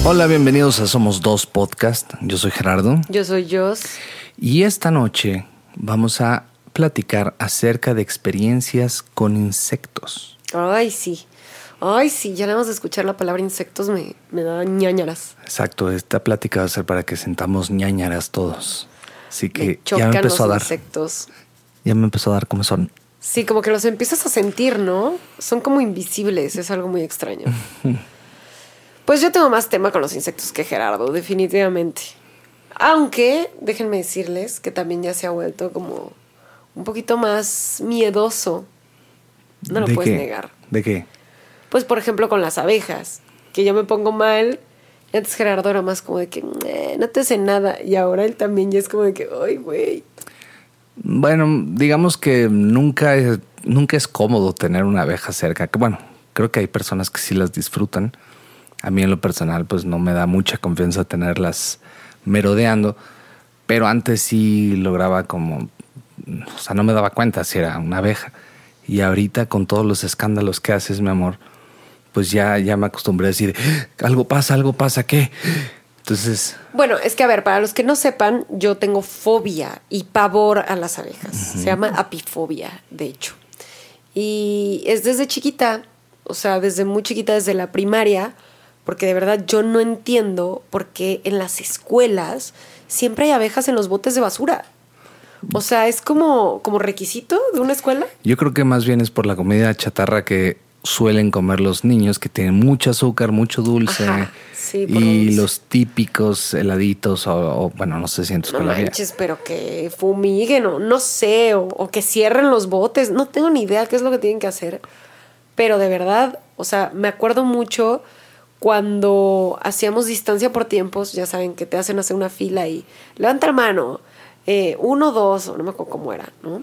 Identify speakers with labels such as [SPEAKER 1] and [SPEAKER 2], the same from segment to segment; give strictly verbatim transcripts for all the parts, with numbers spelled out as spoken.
[SPEAKER 1] Hola, bienvenidos a Somos Dos Podcast. Yo soy Gerardo.
[SPEAKER 2] Yo soy Jos.
[SPEAKER 1] Y esta noche vamos a platicar acerca de experiencias con insectos.
[SPEAKER 2] Ay, sí. Ay, sí, ya nada más de escuchar la palabra insectos me, me da ñañaras.
[SPEAKER 1] Exacto, esta plática va a ser para que sentamos ñañaras todos. Así que
[SPEAKER 2] me chocan
[SPEAKER 1] ya me empezó
[SPEAKER 2] los
[SPEAKER 1] a dar.
[SPEAKER 2] insectos.
[SPEAKER 1] Ya me empezó a dar comezón.
[SPEAKER 2] Sí, como que los empiezas a sentir, ¿no? Son como invisibles, es algo muy extraño. Pues yo tengo más tema con los insectos que Gerardo, definitivamente. Aunque, déjenme decirles que también ya se ha vuelto como un poquito más miedoso. No lo
[SPEAKER 1] ¿De
[SPEAKER 2] puedes
[SPEAKER 1] qué?
[SPEAKER 2] negar.
[SPEAKER 1] ¿De qué?
[SPEAKER 2] Pues, por ejemplo, con las abejas, que yo me pongo mal. Antes Gerardo era más como de que eh, no te hace nada. Y ahora él también ya es como de que, ay, güey.
[SPEAKER 1] Bueno, digamos que nunca es, nunca es cómodo tener una abeja cerca. Que bueno, creo que hay personas que sí las disfrutan. A mí en lo personal pues no me da mucha confianza tenerlas merodeando. Pero antes sí lograba como... O sea, no me daba cuenta si era una abeja. Y ahorita con todos los escándalos que haces, mi amor, pues ya, ya me acostumbré a decir, algo pasa, algo pasa, ¿qué? Entonces...
[SPEAKER 2] Bueno, es que a ver, para los que no sepan, yo tengo fobia y pavor a las abejas. Uh-huh. Se llama apifobia, de hecho. Y es desde chiquita, o sea, desde muy chiquita, desde la primaria, porque de verdad yo no entiendo por qué en las escuelas siempre hay abejas en los botes de basura. O sea, ¿es como, como requisito de una escuela?
[SPEAKER 1] Yo creo que más bien es por la comida chatarra que suelen comer los niños, que tienen mucho azúcar, mucho dulce.
[SPEAKER 2] Ajá, sí, por
[SPEAKER 1] y
[SPEAKER 2] dulce.
[SPEAKER 1] Los típicos heladitos o, o bueno, no sé si en tu escuela
[SPEAKER 2] No manches, pero que fumiguen o no sé, o, o que cierren los botes. No tengo ni idea qué es lo que tienen que hacer. Pero de verdad, o sea, me acuerdo mucho cuando hacíamos distancia por tiempos. Ya saben que te hacen hacer una fila y levanta la mano. Eh, uno, dos, no me acuerdo cómo era, ¿no?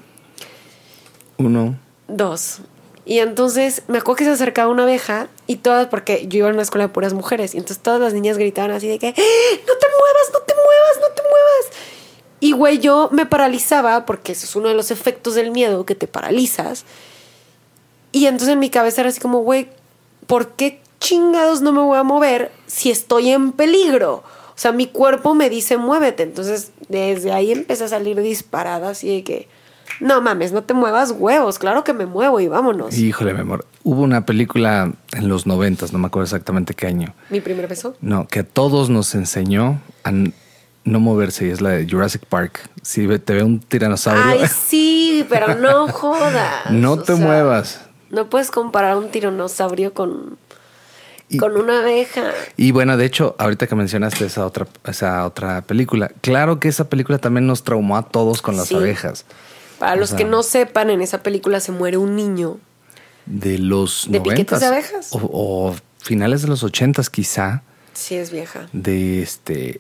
[SPEAKER 1] Uno.
[SPEAKER 2] Dos. Y entonces me acuerdo que se acercaba una abeja y todas, porque yo iba a una escuela de puras mujeres, y entonces todas las niñas gritaban así de que ¡eh! ¡No te muevas, no te muevas, no te muevas! Y güey, yo me paralizaba, porque eso es uno de los efectos del miedo, que te paralizas. Y entonces en mi cabeza era así como, güey, ¿por qué chingados no me voy a mover si estoy en peligro? O sea, mi cuerpo me dice muévete. Entonces desde ahí empecé a salir disparada así de que no mames, no te muevas huevos, claro que me muevo y vámonos.
[SPEAKER 1] Híjole, mi amor, hubo una película en los noventas, no me acuerdo exactamente qué año.
[SPEAKER 2] ¿Mi primer beso?
[SPEAKER 1] No, que a todos nos enseñó a no moverse, y es la de Jurassic Park. Si te ve un tiranosaurio...
[SPEAKER 2] Ay, sí, pero no jodas.
[SPEAKER 1] No
[SPEAKER 2] o
[SPEAKER 1] te
[SPEAKER 2] sea,
[SPEAKER 1] muevas.
[SPEAKER 2] No puedes comparar un tiranosaurio con...
[SPEAKER 1] Y,
[SPEAKER 2] con una abeja.
[SPEAKER 1] Y bueno, de hecho, ahorita que mencionaste esa otra, esa otra película, claro que esa película también nos traumó a todos con las
[SPEAKER 2] sí.
[SPEAKER 1] abejas.
[SPEAKER 2] Para
[SPEAKER 1] o
[SPEAKER 2] los
[SPEAKER 1] sea,
[SPEAKER 2] que no sepan, en esa película se muere un niño.
[SPEAKER 1] De los
[SPEAKER 2] ¿De
[SPEAKER 1] noventas.
[SPEAKER 2] piquetes de abejas?
[SPEAKER 1] O, o finales de los ochentas, quizá.
[SPEAKER 2] Sí, es vieja.
[SPEAKER 1] De este,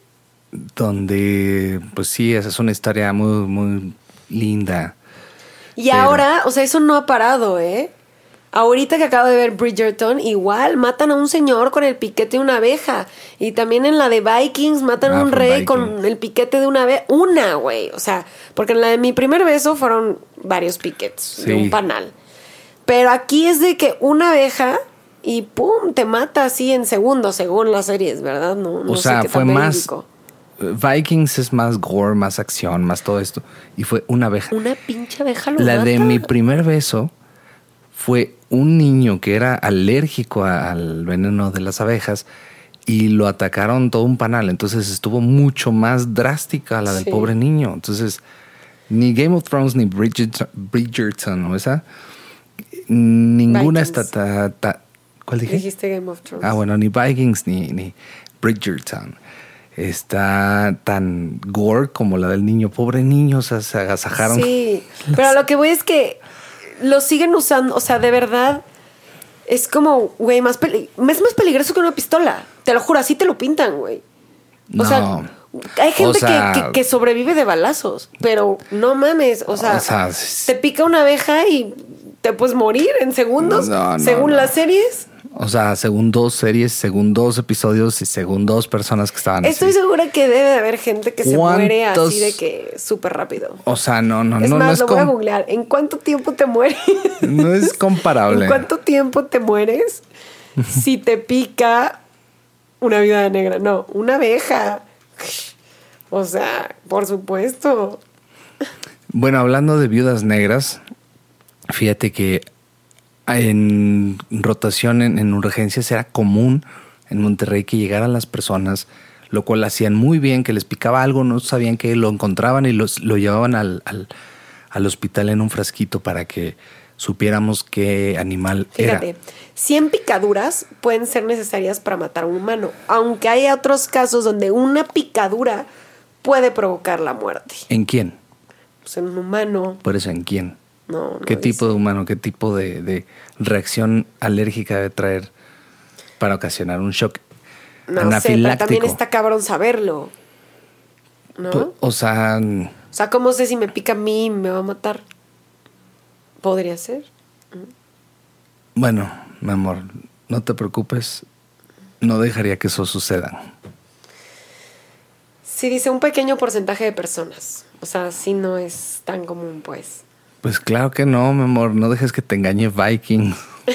[SPEAKER 1] donde, pues sí, esa es una historia muy, muy linda.
[SPEAKER 2] Y
[SPEAKER 1] pero...
[SPEAKER 2] ahora, o sea, eso no ha parado, ¿eh? Ahorita que acabo de ver Bridgerton, igual matan a un señor con el piquete de una abeja. Y también en la de Vikings matan
[SPEAKER 1] ah,
[SPEAKER 2] a un rey
[SPEAKER 1] Vikings.
[SPEAKER 2] con el piquete de una abeja. Una, güey. O sea, porque en la de mi primer beso fueron varios piquetes
[SPEAKER 1] sí.
[SPEAKER 2] de un panal. Pero aquí es de que una abeja y pum, te mata así en segundos, según las series, ¿verdad? No, no
[SPEAKER 1] o
[SPEAKER 2] sé
[SPEAKER 1] sea,
[SPEAKER 2] qué
[SPEAKER 1] fue
[SPEAKER 2] tan
[SPEAKER 1] más...
[SPEAKER 2] verídico.
[SPEAKER 1] Vikings es más gore, más acción, más todo esto. Y fue una abeja.
[SPEAKER 2] Una pinche abeja lo
[SPEAKER 1] La
[SPEAKER 2] mata.
[SPEAKER 1] de mi primer beso fue un niño que era alérgico a, al veneno de las abejas y lo atacaron todo un panal. Entonces estuvo mucho más drástica la del
[SPEAKER 2] sí.
[SPEAKER 1] pobre niño. Entonces, ni Game of Thrones ni Bridgerton, Bridgerton ¿no? Esa, ninguna
[SPEAKER 2] Vikings.
[SPEAKER 1] está... Ta, ta, ¿Cuál dije?
[SPEAKER 2] Dijiste Game of Thrones.
[SPEAKER 1] Ah, bueno, ni Vikings ni, ni Bridgerton está tan gore como la del niño. Pobre niño, o sea, se agasajaron.
[SPEAKER 2] Sí, pero lo que voy es que lo siguen usando, o sea, de verdad es como, güey, más peli- es más peligroso que una pistola. Te lo juro, así te lo pintan, güey. O
[SPEAKER 1] No.
[SPEAKER 2] sea, hay gente
[SPEAKER 1] O sea,
[SPEAKER 2] que, que, que sobrevive de balazos, pero no mames, o sea,
[SPEAKER 1] o sea,
[SPEAKER 2] te pica una abeja y te puedes morir en segundos,
[SPEAKER 1] no, no,
[SPEAKER 2] según
[SPEAKER 1] no.
[SPEAKER 2] las series.
[SPEAKER 1] O sea, según dos series, según dos episodios y según dos personas que estaban
[SPEAKER 2] Estoy
[SPEAKER 1] así.
[SPEAKER 2] segura que debe de haber gente que se
[SPEAKER 1] ¿Cuántos?
[SPEAKER 2] muere así de que súper rápido.
[SPEAKER 1] O sea, no, no,
[SPEAKER 2] Es
[SPEAKER 1] no,
[SPEAKER 2] más,
[SPEAKER 1] no es
[SPEAKER 2] lo voy a
[SPEAKER 1] com-
[SPEAKER 2] googlear. ¿En cuánto tiempo te mueres?
[SPEAKER 1] No es comparable.
[SPEAKER 2] ¿En cuánto tiempo te mueres si te pica una viuda negra. No, una abeja. O sea, por supuesto.
[SPEAKER 1] Bueno, hablando de viudas negras, fíjate que en rotación, en, en urgencias, era común en Monterrey que llegaran las personas, lo cual hacían muy bien, que les picaba algo, no sabían qué, lo encontraban y los, lo llevaban al, al, al hospital en un frasquito para que supiéramos qué animal
[SPEAKER 2] Fíjate,
[SPEAKER 1] era.
[SPEAKER 2] cien picaduras pueden ser necesarias para matar a un humano, aunque hay otros casos donde una picadura puede provocar la muerte.
[SPEAKER 1] ¿En quién?
[SPEAKER 2] Pues en un humano.
[SPEAKER 1] Por eso, ¿en quién?
[SPEAKER 2] No, no
[SPEAKER 1] ¿Qué
[SPEAKER 2] dice.
[SPEAKER 1] tipo de humano, qué tipo de, de reacción alérgica debe traer para ocasionar un shock
[SPEAKER 2] No sé,
[SPEAKER 1] anafiláctico?
[SPEAKER 2] pero también está cabrón saberlo. ¿No?
[SPEAKER 1] Pues, o sea,
[SPEAKER 2] O sea, ¿cómo sé si me pica a mí y me va a matar? Podría ser.
[SPEAKER 1] bueno, mi amor, no te preocupes, no dejaría que eso suceda.
[SPEAKER 2] Sí, dice un pequeño porcentaje de personas. O sea, sí no es tan común, pues.
[SPEAKER 1] Pues claro que no, mi amor, no dejes que te engañe Viking.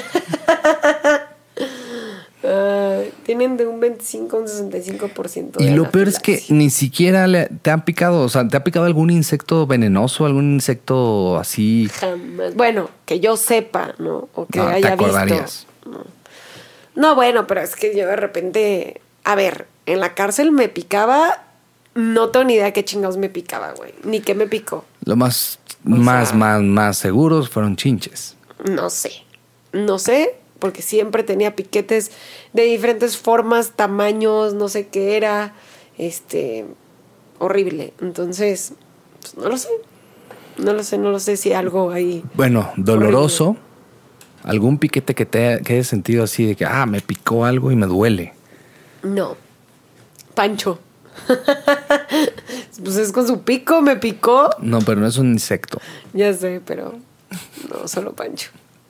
[SPEAKER 2] Uh, tienen de un veinticinco a un sesenta y cinco por ciento.
[SPEAKER 1] Y
[SPEAKER 2] de
[SPEAKER 1] lo peor es que
[SPEAKER 2] anafilaxia.
[SPEAKER 1] ni siquiera le- te han picado, o sea, ¿te ha picado algún insecto venenoso, algún insecto así?
[SPEAKER 2] Jamás. Bueno, que yo sepa, ¿no? O que
[SPEAKER 1] No, te
[SPEAKER 2] haya
[SPEAKER 1] acordarías.
[SPEAKER 2] visto. No. No, bueno, pero es que yo de repente... A ver, en la cárcel me picaba... No tengo ni idea qué chingados me picaba, güey. Ni qué me picó.
[SPEAKER 1] Lo más,
[SPEAKER 2] O
[SPEAKER 1] más,
[SPEAKER 2] sea-
[SPEAKER 1] más, más seguros fueron chinches.
[SPEAKER 2] No sé. No sé, porque siempre tenía piquetes de diferentes formas, tamaños, no sé qué era. Este... Horrible. Entonces, pues no lo sé. No lo sé, no lo sé si algo ahí...
[SPEAKER 1] Bueno, doloroso. Algún piquete que te que hayas sentido así de que, ah, me picó algo y me duele.
[SPEAKER 2] No. Pancho. Pues es con su pico, me picó.
[SPEAKER 1] No, pero no es un insecto.
[SPEAKER 2] Ya sé, pero no, solo Pancho.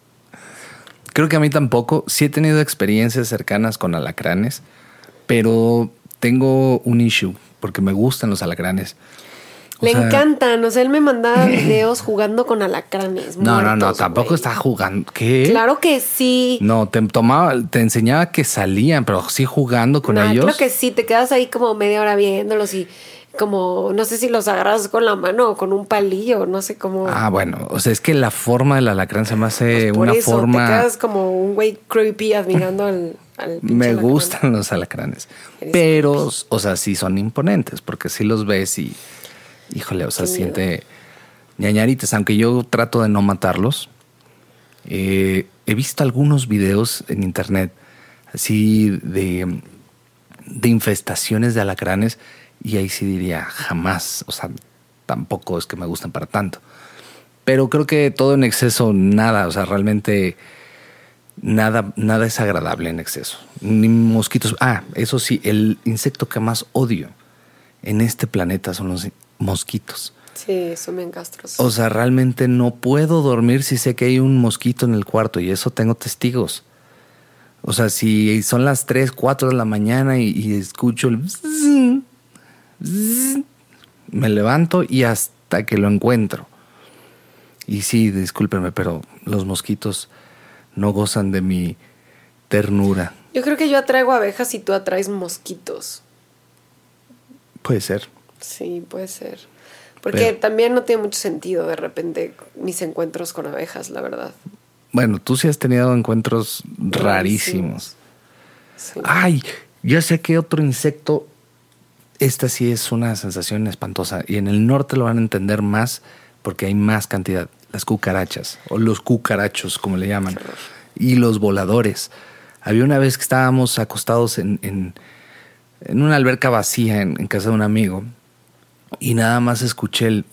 [SPEAKER 1] Creo que a mí tampoco. Sí he tenido experiencias cercanas con alacranes, pero tengo un issue porque me gustan los alacranes. O
[SPEAKER 2] Le
[SPEAKER 1] sea,
[SPEAKER 2] encantan, o sea, él me mandaba videos jugando con alacranes.
[SPEAKER 1] No, no, no,
[SPEAKER 2] muertos,
[SPEAKER 1] tampoco
[SPEAKER 2] güey.
[SPEAKER 1] está jugando. ¿Qué?
[SPEAKER 2] Claro que sí.
[SPEAKER 1] No, te tomaba, te enseñaba que salían, pero sí jugando con
[SPEAKER 2] Nah,
[SPEAKER 1] ellos.
[SPEAKER 2] Creo que sí, te quedas ahí como media hora viéndolos y como, no sé si los agarras con la mano o con un palillo, no sé cómo.
[SPEAKER 1] Ah, bueno, o sea, es que la forma del alacrán se me hace
[SPEAKER 2] Pues por
[SPEAKER 1] una
[SPEAKER 2] eso,
[SPEAKER 1] forma.
[SPEAKER 2] te quedas como un güey creepy admirando al, al pinche
[SPEAKER 1] Me
[SPEAKER 2] alacrán.
[SPEAKER 1] gustan los alacranes,
[SPEAKER 2] Eres
[SPEAKER 1] pero, o sea, sí son imponentes, porque sí los ves y, híjole, o sea,
[SPEAKER 2] Qué
[SPEAKER 1] siente ñañaritas, aunque yo trato de no matarlos. Eh, he visto algunos videos en internet así de, de infestaciones de alacranes y ahí sí diría jamás, o sea, tampoco es que me gusten para tanto. Pero creo que todo en exceso, nada, o sea, realmente nada, nada es agradable en exceso. Ni mosquitos. Ah, eso sí, el insecto que más odio en este planeta son los mosquitos.
[SPEAKER 2] Sí, son bien castrosos.
[SPEAKER 1] O sea, realmente no puedo dormir si sé que hay un mosquito en el cuarto y eso tengo testigos. O sea, si son las tres, cuatro de la mañana y, y escucho el... bzz, bzz, me levanto y hasta que lo encuentro. Y sí, discúlpenme, pero los mosquitos no gozan de mi ternura.
[SPEAKER 2] Yo creo que yo atraigo abejas y tú atraes mosquitos.
[SPEAKER 1] Puede ser.
[SPEAKER 2] Sí, puede ser. Porque
[SPEAKER 1] Pero-
[SPEAKER 2] también no tiene mucho sentido de repente mis encuentros con abejas, la verdad.
[SPEAKER 1] Bueno, tú sí has tenido encuentros rarísimos.
[SPEAKER 2] Sí.
[SPEAKER 1] Ay, ya sé que otro insecto. Esta sí es una sensación espantosa. Y en el norte lo van a entender más porque hay más cantidad. Las cucarachas o los cucarachos, como le llaman. Y los voladores. Había una vez que estábamos acostados en, en, en una alberca vacía en, en casa de un amigo. Y nada más escuché el...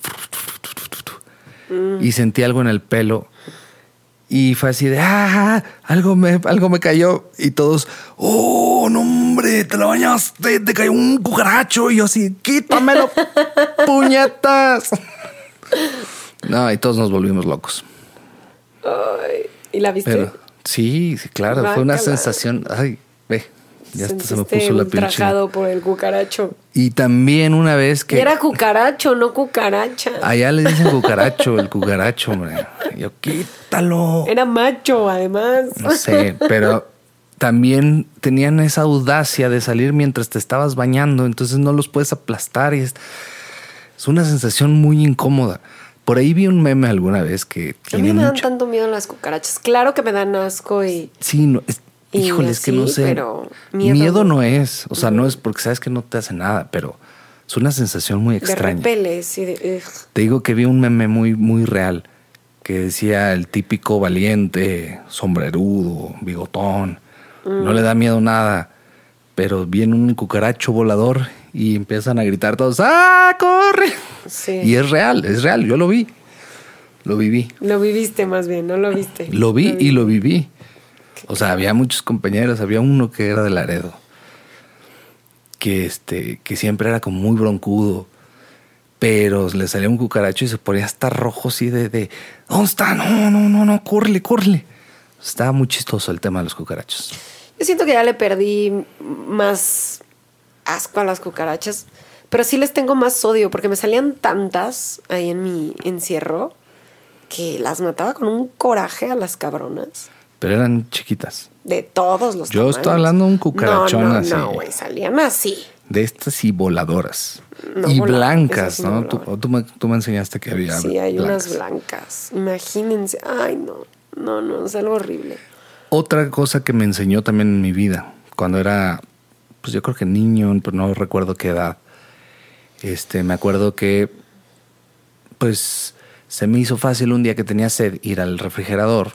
[SPEAKER 2] Mm.
[SPEAKER 1] Y sentí algo en el pelo. Y fue así de, ah, algo me, algo me cayó. Y todos, oh, no, hombre, te la bañaste, te cayó un cucaracho. Y yo así, quítamelo, puñetas. No, y todos nos volvimos locos.
[SPEAKER 2] Ay, ¿y la viste?
[SPEAKER 1] Pero sí, sí, claro, fue una
[SPEAKER 2] Guácala.
[SPEAKER 1] sensación. Ay, ve, ya hasta se me
[SPEAKER 2] Sentiste
[SPEAKER 1] puso la piel china.
[SPEAKER 2] ultrajado por el cucaracho.
[SPEAKER 1] Y también una vez
[SPEAKER 2] Y
[SPEAKER 1] que...
[SPEAKER 2] era cucaracho, no cucaracha.
[SPEAKER 1] Allá le dicen cucaracho, el cucaracho, hombre. Y yo, quítalo.
[SPEAKER 2] Era macho, además.
[SPEAKER 1] No sé, pero también tenían esa audacia de salir mientras te estabas bañando, entonces no los puedes aplastar y es, es una sensación muy incómoda. Por ahí vi un meme alguna vez que
[SPEAKER 2] A
[SPEAKER 1] tiene
[SPEAKER 2] mí me dan
[SPEAKER 1] mucho...
[SPEAKER 2] tanto miedo las cucarachas. Claro que me dan asco y...
[SPEAKER 1] Sí, no, es,
[SPEAKER 2] y
[SPEAKER 1] híjole, es que
[SPEAKER 2] así,
[SPEAKER 1] no sé.
[SPEAKER 2] pero miedo,
[SPEAKER 1] miedo
[SPEAKER 2] no.
[SPEAKER 1] no es, o sea, no es porque sabes que no te hace nada, pero es una sensación muy
[SPEAKER 2] De
[SPEAKER 1] extraña.
[SPEAKER 2] repeles y de... ugh.
[SPEAKER 1] Te digo que vi un meme muy, muy real que decía el típico valiente, sombrerudo, bigotón, mm. no le da miedo nada, pero viene un cucaracho volador y empiezan a gritar todos, ¡ah, corre!
[SPEAKER 2] Sí.
[SPEAKER 1] Y es real, es real, yo lo vi, lo viví.
[SPEAKER 2] Lo viviste más bien, no lo viste.
[SPEAKER 1] Lo vi
[SPEAKER 2] lo
[SPEAKER 1] y lo viví. O sea, había muchos compañeros, había uno que era de Laredo, que, este, que siempre era como muy broncudo, pero le salía un cucaracho y se ponía hasta rojo así de, de ¿dónde está? No, no, no, no, córrele, córrele. Estaba muy chistoso el tema de los cucarachos.
[SPEAKER 2] Yo siento que ya le perdí más asco a las cucarachas, pero sí les tengo más odio porque me salían tantas ahí en mi encierro que las mataba con un coraje a las cabronas.
[SPEAKER 1] Pero eran chiquitas.
[SPEAKER 2] De todos los
[SPEAKER 1] Yo
[SPEAKER 2] tamaños.
[SPEAKER 1] estoy hablando de un cucarachón
[SPEAKER 2] no, no,
[SPEAKER 1] así.
[SPEAKER 2] No, güey, salían así.
[SPEAKER 1] De estas y voladoras.
[SPEAKER 2] No,
[SPEAKER 1] y
[SPEAKER 2] voladoras,
[SPEAKER 1] blancas,
[SPEAKER 2] no
[SPEAKER 1] ¿no? Tú, tú, me, tú me enseñaste que había
[SPEAKER 2] Sí, hay
[SPEAKER 1] blancas.
[SPEAKER 2] unas blancas. Imagínense. Ay, no. No, no, es algo horrible.
[SPEAKER 1] Otra cosa que me enseñó también en mi vida, cuando era, pues yo creo que niño, pero no recuerdo qué edad. Este, me acuerdo que, pues, se me hizo fácil un día que tenía sed ir al refrigerador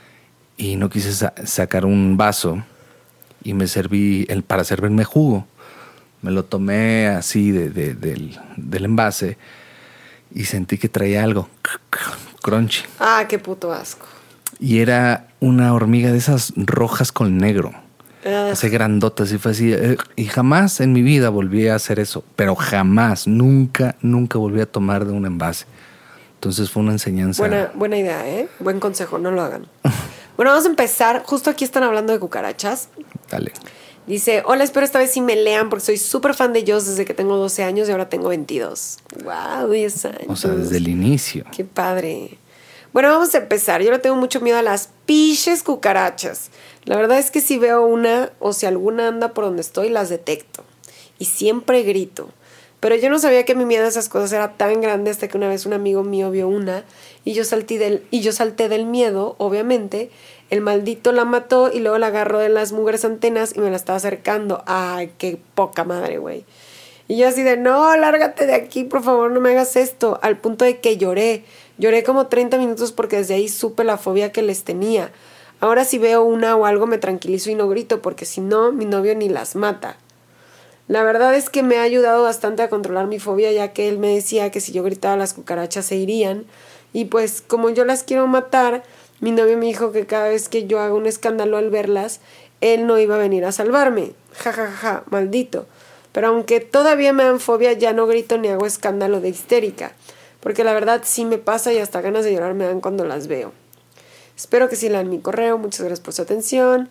[SPEAKER 1] y no quise sa- sacar un vaso y me serví el, para servirme jugo. Me lo tomé así de, de, del, del envase y sentí que traía algo crunchy.
[SPEAKER 2] Ah, qué puto asco.
[SPEAKER 1] Y era una hormiga de esas rojas con negro.
[SPEAKER 2] Ah.
[SPEAKER 1] Así grandotas y fue así. eh, Y jamás en mi vida volví a hacer eso. Pero jamás, nunca, nunca volví a tomar de un envase. Entonces fue una enseñanza.
[SPEAKER 2] Buena, buena idea, ¿eh? Buen consejo, no lo hagan. Bueno, vamos a empezar. Justo aquí están hablando de cucarachas.
[SPEAKER 1] Dale.
[SPEAKER 2] Dice, hola, espero esta vez sí me lean porque soy súper fan de ellos desde que tengo doce años y ahora tengo veintidós. Wow, diez años.
[SPEAKER 1] O sea, desde el inicio.
[SPEAKER 2] Qué padre. Bueno, vamos a empezar. Yo le tengo mucho miedo a las piches cucarachas. La verdad es que si veo una o si alguna anda por donde estoy, las detecto. Y siempre grito. Pero yo no sabía que mi miedo a esas cosas era tan grande hasta que una vez un amigo mío vio una y yo salté del, y yo salté del miedo, obviamente. El maldito la mató y luego la agarró de las mugres antenas y me la estaba acercando. Ay, qué poca madre, güey. Y yo así de, no, lárgate de aquí, por favor, no me hagas esto. Al punto de que lloré. Lloré como treinta minutos porque desde ahí supe la fobia que les tenía. Ahora si veo una o algo me tranquilizo y no grito porque si no, mi novio ni las mata. La verdad es que me ha ayudado bastante a controlar mi fobia, ya que él me decía que si yo gritaba las cucarachas se irían. Y pues como yo las quiero matar, mi novio me dijo que cada vez que yo haga un escándalo al verlas, él no iba a venir a salvarme. Ja, ja, ja, ja, maldito. Pero aunque todavía me dan fobia, ya no grito ni hago escándalo de histérica. Porque la verdad sí me pasa y hasta ganas de llorar me dan cuando las veo. Espero que sí lean mi correo. Muchas gracias por su atención.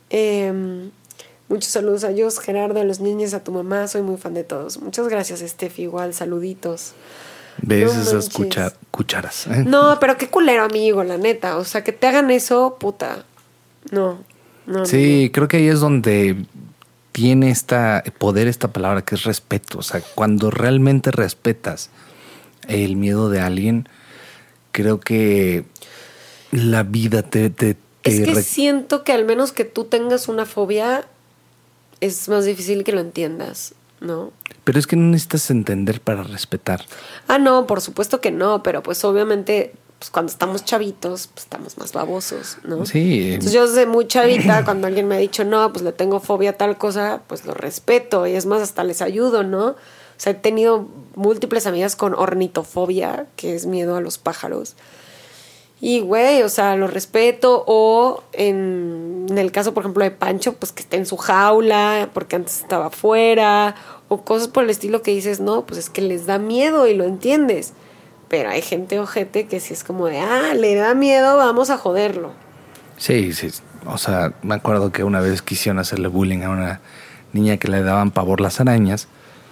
[SPEAKER 2] Eh, muchos saludos a Jos, Gerardo, a los niños, a tu mamá. Soy muy fan de todos. Muchas gracias, Steph. Igual, saluditos.
[SPEAKER 1] ¿Ves
[SPEAKER 2] No
[SPEAKER 1] esas
[SPEAKER 2] manches.
[SPEAKER 1] cucha- cucharas? ¿eh?
[SPEAKER 2] No, pero qué culero, amigo, la neta. O sea, que te hagan eso, puta. No, no.
[SPEAKER 1] Sí, creo que ahí es donde tiene esta poder esta palabra que es respeto. O sea, cuando realmente respetas el miedo de alguien, creo que la vida te... te, te
[SPEAKER 2] Es que
[SPEAKER 1] re-
[SPEAKER 2] siento que al menos que tú tengas una fobia, es más difícil que lo entiendas, ¿no?
[SPEAKER 1] Pero es que no necesitas entender para respetar.
[SPEAKER 2] Ah, no, por supuesto que no, pero pues obviamente pues cuando estamos chavitos, pues estamos más babosos, ¿no?
[SPEAKER 1] Sí.
[SPEAKER 2] Entonces yo desde muy chavita, cuando alguien me ha dicho, no, pues le tengo fobia a tal cosa, pues lo respeto y es más, hasta les ayudo, ¿no? O sea, he tenido múltiples amigas con ornitofobia, que es miedo a los pájaros. Y, güey, o sea, lo respeto. O en, en el caso, por ejemplo, de Pancho, pues que esté en su jaula, porque antes estaba afuera. O cosas por el estilo que dices, no, pues es que les da miedo y lo entiendes. Pero hay gente ojete que sí es como de, ah, le da miedo, vamos a joderlo.
[SPEAKER 1] Sí, sí. O sea, me acuerdo que una vez quisieron hacerle bullying a una niña que le daban pavor las arañas.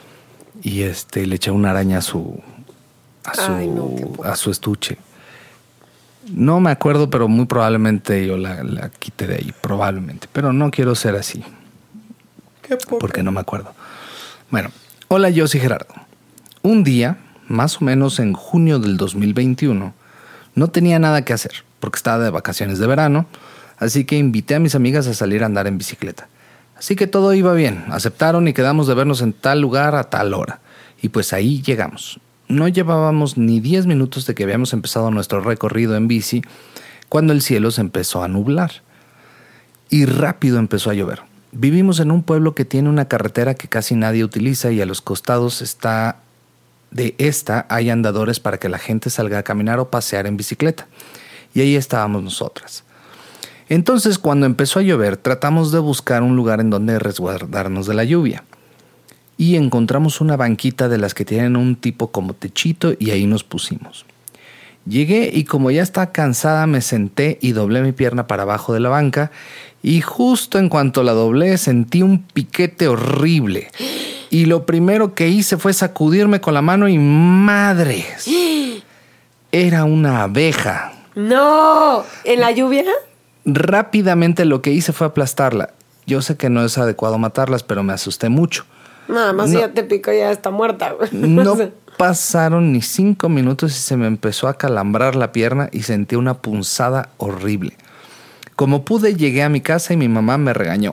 [SPEAKER 1] Y este le echó una araña a su, a su,
[SPEAKER 2] Ay, no, qué poca.
[SPEAKER 1] a su estuche. No me acuerdo, pero muy probablemente yo la, la quité de ahí, probablemente. Pero no quiero ser así.
[SPEAKER 2] Qué poco.
[SPEAKER 1] Porque no me acuerdo. Bueno, hola, yo soy Gerardo. Un día, más o menos en junio del dos mil veintiuno, no tenía nada que hacer porque estaba de vacaciones de verano, así que invité a mis amigas a salir a andar en bicicleta. Así que todo iba bien, aceptaron y quedamos de vernos en tal lugar a tal hora. Y pues ahí llegamos. No llevábamos ni diez minutos de que habíamos empezado nuestro recorrido en bici cuando el cielo se empezó a nublar. Y rápido empezó a llover. Vivimos en un pueblo que tiene una carretera que casi nadie utiliza y a los costados está de esta hay andadores para que la gente salga a caminar o pasear en bicicleta. Y ahí estábamos nosotras. Entonces, cuando empezó a llover, tratamos de buscar un lugar en donde resguardarnos de la lluvia. Y encontramos una banquita de las que tienen un tipo como techito y ahí nos pusimos. Llegué y como ya estaba cansada me senté y doblé mi pierna para abajo de la banca y justo en cuanto la doblé sentí un piquete horrible. Y lo primero que hice fue sacudirme con la mano y ¡madres! Era una abeja.
[SPEAKER 2] ¡No! ¿En la lluvia?
[SPEAKER 1] Rápidamente lo que hice fue aplastarla. Yo sé que no es adecuado matarlas, pero me asusté mucho.
[SPEAKER 2] Nada más
[SPEAKER 1] no,
[SPEAKER 2] ya te picó, ya está muerta.
[SPEAKER 1] No pasaron ni cinco minutos y se me empezó a calambrar la pierna y sentí una punzada horrible. Como pude, llegué a mi casa y mi mamá me regañó.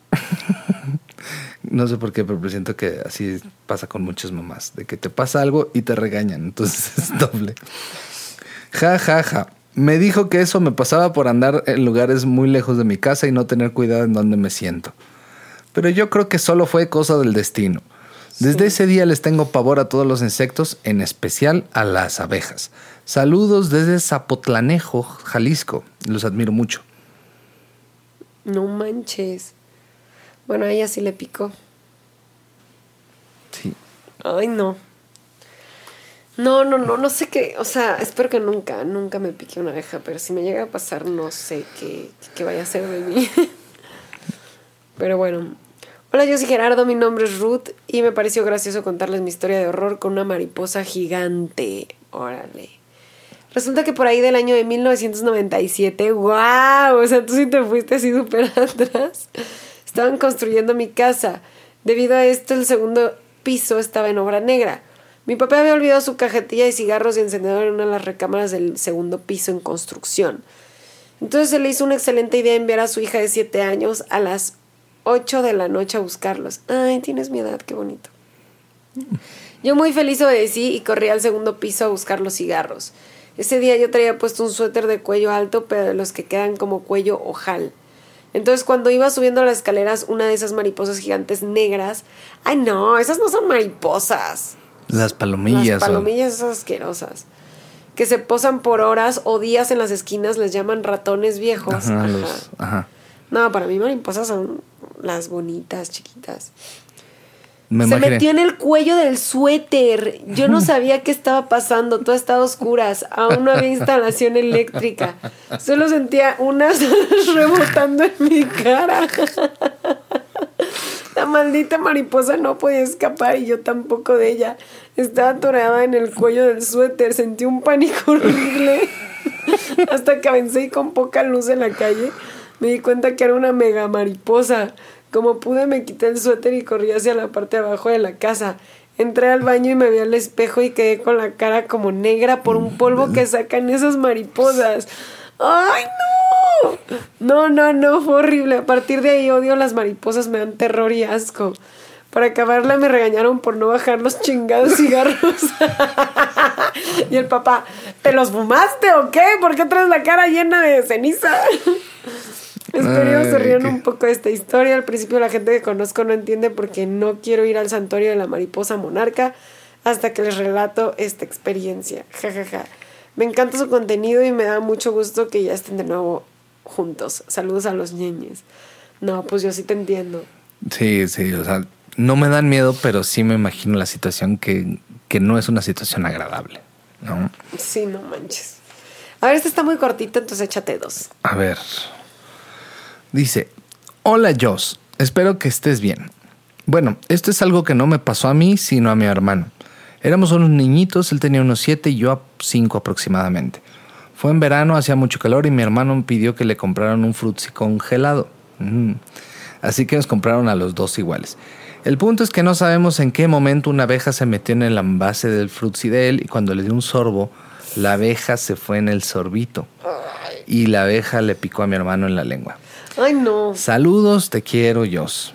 [SPEAKER 1] No sé por qué, pero siento que así pasa con muchas mamás. De que te pasa algo y te regañan. Entonces es doble. Ja, ja, ja. Me dijo que eso me pasaba por andar en lugares muy lejos de mi casa y no tener cuidado en donde me siento. Pero yo creo que solo fue cosa del destino. Desde sí. ese día les tengo pavor a todos los insectos, en especial a las abejas. Saludos desde Zapotlanejo, Jalisco. Los admiro mucho.
[SPEAKER 2] No manches. Bueno, a ella sí le picó.
[SPEAKER 1] Sí.
[SPEAKER 2] Ay, no. No, no, no, no sé qué. O sea, espero que nunca, nunca me pique una abeja. Pero si me llega a pasar, no sé qué, qué vaya a hacer de mí. Pero bueno. Hola, yo soy Gerardo, mi nombre es Ruth. Y me pareció gracioso contarles mi historia de horror con una mariposa gigante. Órale. Resulta que por ahí del año de mil novecientos noventa y siete, ¡wow! O sea, tú sí te fuiste así súper atrás. Estaban construyendo mi casa. Debido a esto, el segundo piso estaba en obra negra. Mi papá había olvidado su cajetilla de cigarros y encendedor en una de las recámaras del segundo piso en construcción. Entonces se le hizo una excelente idea enviar a su hija de siete años a las ocho de la noche a buscarlos. Ay, tienes mi edad, qué bonito. Yo muy feliz obedecí y corrí al segundo piso a buscar los cigarros. Ese día yo traía puesto un suéter de cuello alto, pero de los que quedan como cuello ojal. Entonces cuando iba subiendo las escaleras, una de esas mariposas gigantes negras... ¡Ay, no! Esas no son mariposas.
[SPEAKER 1] Las palomillas.
[SPEAKER 2] Las palomillas son... esas asquerosas. Que se posan por horas o días en las esquinas, les llaman ratones viejos.
[SPEAKER 1] Ajá,
[SPEAKER 2] ajá.
[SPEAKER 1] Los, ajá.
[SPEAKER 2] No, para mí mariposas son las bonitas, chiquitas.
[SPEAKER 1] Me
[SPEAKER 2] se
[SPEAKER 1] imaginé.
[SPEAKER 2] metió en el cuello del suéter. Yo no sabía qué estaba pasando. Todo estaba a oscuras. Aún no había instalación eléctrica. Solo sentía unas rebotando en mi cara. La maldita mariposa no podía escapar y yo tampoco de ella. Estaba atorada en el cuello del suéter. Sentí un pánico horrible. Hasta que avancé y con poca luz en la calle me di cuenta que era una mega mariposa. Como pude me quité el suéter y corrí hacia la parte de abajo de la casa. Entré al baño y me vi al espejo y quedé con la cara como negra por un polvo que sacan esas mariposas. ¡Ay, no! No, no, no, fue horrible. A partir de ahí odio las mariposas, me dan terror y asco. Para acabarla me regañaron por no bajar los chingados cigarros. Y el papá, ¿te los fumaste o qué? ¿Por qué traes la cara llena de ceniza? Espero se rían un poco de esta historia. Al principio la gente que conozco no entiende porque no quiero ir al santuario de la mariposa monarca hasta que les relato esta experiencia. Ja, ja, ja. Me encanta su contenido y me da mucho gusto que ya estén de nuevo juntos. Saludos a los ñeñes. No, pues yo sí te entiendo.
[SPEAKER 1] Sí, sí, o sea, no me dan miedo, pero sí me imagino la situación que, que no es una situación agradable, ¿no?
[SPEAKER 2] Sí, no manches. A ver, esta está muy cortita, entonces échate dos.
[SPEAKER 1] A ver... Dice, hola Joss, espero que estés bien. Bueno, esto es algo que no me pasó a mí, sino a mi hermano. Éramos unos niñitos, él tenía unos siete y yo a cinco aproximadamente. Fue en verano, hacía mucho calor y mi hermano me pidió que le compraran un frutzi congelado. Mm. Así que nos compraron a los dos iguales. El punto es que no sabemos en qué momento una abeja se metió en el envase del frutzi de él y cuando le dio un sorbo, la abeja se fue en el sorbito. Y la abeja le picó a mi hermano en la lengua.
[SPEAKER 2] Ay, no.
[SPEAKER 1] Saludos, te quiero, Jos.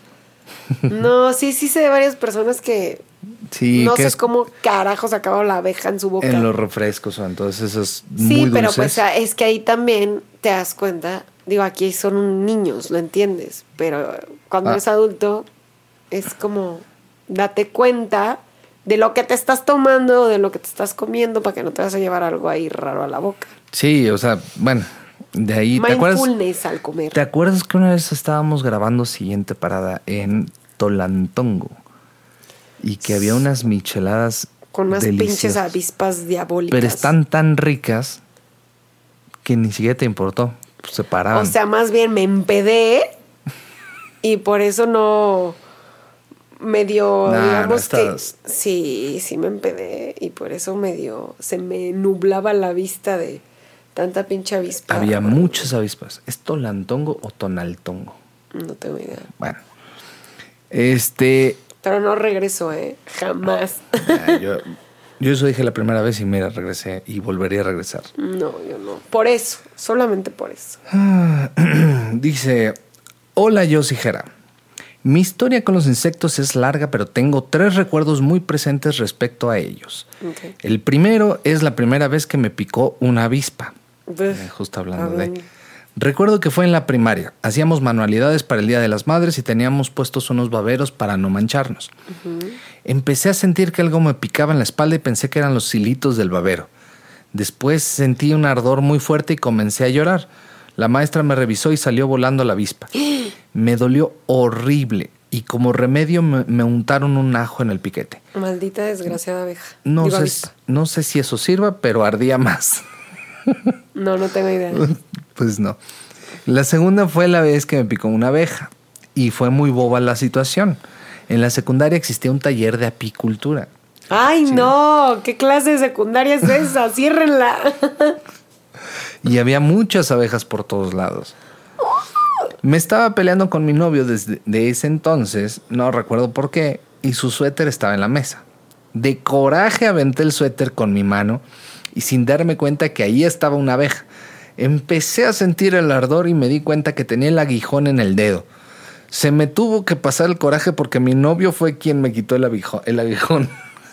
[SPEAKER 2] No, sí, sí sé de varias personas que...
[SPEAKER 1] Sí,
[SPEAKER 2] no
[SPEAKER 1] que
[SPEAKER 2] sé
[SPEAKER 1] es
[SPEAKER 2] cómo carajos acabó la abeja en su boca.
[SPEAKER 1] en los refrescos o entonces esos muy
[SPEAKER 2] Sí,
[SPEAKER 1] dulces.
[SPEAKER 2] pero pues es que ahí también te das cuenta. Digo, aquí son niños, lo entiendes. Pero cuando
[SPEAKER 1] Ah.
[SPEAKER 2] eres adulto, es como date cuenta de lo que te estás tomando o de lo que te estás comiendo para que no te vas a llevar algo ahí raro a la boca.
[SPEAKER 1] Sí, o sea, bueno, de ahí... ¿te acuerdas,
[SPEAKER 2] Mindfulness al comer.
[SPEAKER 1] ¿Te acuerdas que una vez estábamos grabando Siguiente Parada en Tolantongo? Y que había unas micheladas
[SPEAKER 2] Con unas
[SPEAKER 1] deliciosas,
[SPEAKER 2] pinches avispas diabólicas.
[SPEAKER 1] pero están tan ricas que ni siquiera te importó. Pues se paraban.
[SPEAKER 2] O sea, más bien me empedé y por eso no me dio,
[SPEAKER 1] Nah,
[SPEAKER 2] digamos
[SPEAKER 1] no
[SPEAKER 2] que
[SPEAKER 1] estás-
[SPEAKER 2] sí, sí me empedé y por eso me dio, se me nublaba la vista de tanta pinche avispa.
[SPEAKER 1] Había
[SPEAKER 2] Bueno,
[SPEAKER 1] muchas avispas. ¿Es Tolantongo o Tonaltongo?
[SPEAKER 2] No tengo idea.
[SPEAKER 1] Bueno, este...
[SPEAKER 2] Pero no regreso, ¿eh? Jamás.
[SPEAKER 1] ah, yo, yo eso dije la primera vez y mira, regresé y volvería a regresar.
[SPEAKER 2] No, yo no. Por eso, solamente por eso.
[SPEAKER 1] Dice, hola Jos y Jera. Mi historia con los insectos es larga, pero tengo tres recuerdos muy presentes respecto a ellos.
[SPEAKER 2] Ok.
[SPEAKER 1] El primero es la primera vez que me picó una avispa.
[SPEAKER 2] Uf,
[SPEAKER 1] Eh, justo hablando
[SPEAKER 2] a
[SPEAKER 1] de...
[SPEAKER 2] ver.
[SPEAKER 1] Recuerdo que fue en la primaria. Hacíamos manualidades para el Día de las Madres y teníamos puestos unos baberos para no mancharnos. Uh-huh. Empecé a sentir que algo me picaba en la espalda y pensé que eran los hilitos del babero. Después sentí un ardor muy fuerte y comencé a llorar. La maestra me revisó y salió volando la avispa. Me dolió horrible y como remedio me, me untaron un ajo en el piquete.
[SPEAKER 2] Maldita desgraciada abeja.
[SPEAKER 1] No
[SPEAKER 2] Digo,
[SPEAKER 1] sé,
[SPEAKER 2] avispa.
[SPEAKER 1] no sé si eso sirva, pero ardía más.
[SPEAKER 2] No, no tengo idea.
[SPEAKER 1] Pues no. La segunda fue la vez que me picó una abeja y fue muy boba la situación. En la secundaria existía un taller de apicultura.
[SPEAKER 2] ¡Ay,
[SPEAKER 1] Sí.
[SPEAKER 2] no! ¿Qué clase de secundaria es esa? ¡Ciérrenla!
[SPEAKER 1] Y había muchas abejas por todos lados. Me estaba peleando con mi novio desde de ese entonces, no recuerdo por qué, y su suéter estaba en la mesa. De coraje aventé el suéter con mi mano y sin darme cuenta que ahí estaba una abeja. Empecé a sentir el ardor y me di cuenta que tenía el aguijón en el dedo. Se me tuvo que pasar el coraje porque mi novio fue quien me quitó el aguijón. El aguijón.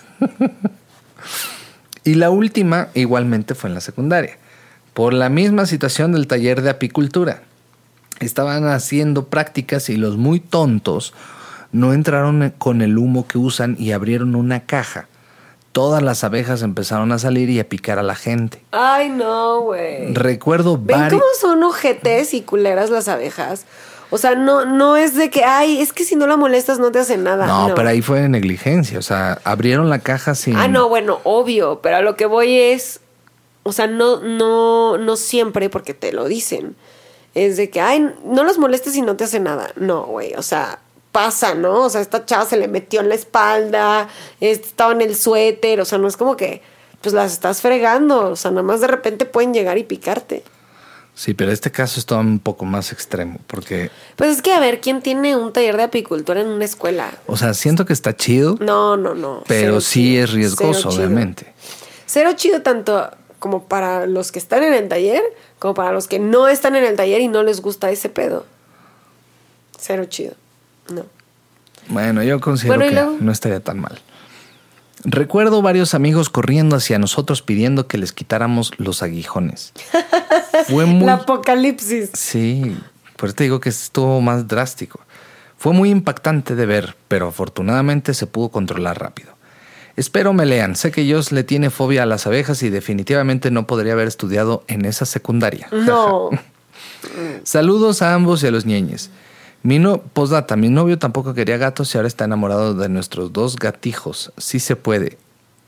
[SPEAKER 1] Y la última igualmente fue en la secundaria, por la misma situación del taller de apicultura. Estaban haciendo prácticas y los muy tontos no entraron con el humo que usan y abrieron una caja. Todas las abejas empezaron a salir y a picar a la gente.
[SPEAKER 2] ¡Ay, no, güey!
[SPEAKER 1] Recuerdo
[SPEAKER 2] ¿Ven
[SPEAKER 1] vari-
[SPEAKER 2] cómo son ojetes y culeras las abejas? O sea, no, no es de que, ay, es que si no la molestas no te hace nada.
[SPEAKER 1] No,
[SPEAKER 2] No,
[SPEAKER 1] pero ahí fue negligencia. O sea, abrieron la caja sin...
[SPEAKER 2] Ah, no, bueno, obvio, pero a lo que voy es, o sea, no, no, no siempre porque te lo dicen. Es de que, ay, no los molestes y no te hace nada. No, güey, o sea, pasa, ¿no? O sea, esta chava se le metió en la espalda, estaba en el suéter, o sea, no es como que, pues las estás fregando, o sea, nada más de repente pueden llegar y picarte.
[SPEAKER 1] Sí, pero este caso está un poco más extremo porque...
[SPEAKER 2] Pues es que, a ver, ¿quién tiene un taller de apicultura en una escuela?
[SPEAKER 1] O sea, siento que está chido,
[SPEAKER 2] No, no, no.
[SPEAKER 1] pero
[SPEAKER 2] cero
[SPEAKER 1] sí
[SPEAKER 2] chido,
[SPEAKER 1] es riesgoso,
[SPEAKER 2] cero chido.
[SPEAKER 1] obviamente.
[SPEAKER 2] Cero chido tanto como para los que están en el taller, como para los que no están en el taller y no les gusta ese pedo. Cero chido. No.
[SPEAKER 1] Bueno, yo considero
[SPEAKER 2] Bueno, ¿y
[SPEAKER 1] que
[SPEAKER 2] luego?
[SPEAKER 1] no estaría tan mal. Recuerdo varios amigos corriendo hacia nosotros pidiendo que les quitáramos los aguijones. Fue muy...
[SPEAKER 2] El apocalipsis.
[SPEAKER 1] Sí, por eso te digo que estuvo más drástico. Fue muy impactante de ver, pero afortunadamente se pudo controlar rápido. Espero me lean. Sé que Jos le tiene fobia a las abejas y definitivamente no podría haber estudiado en esa secundaria.
[SPEAKER 2] No.
[SPEAKER 1] Saludos a ambos y a los ñeñes. Mi no, postdata, mi novio tampoco quería gatos y ahora está enamorado de nuestros dos gatijos. Sí se puede.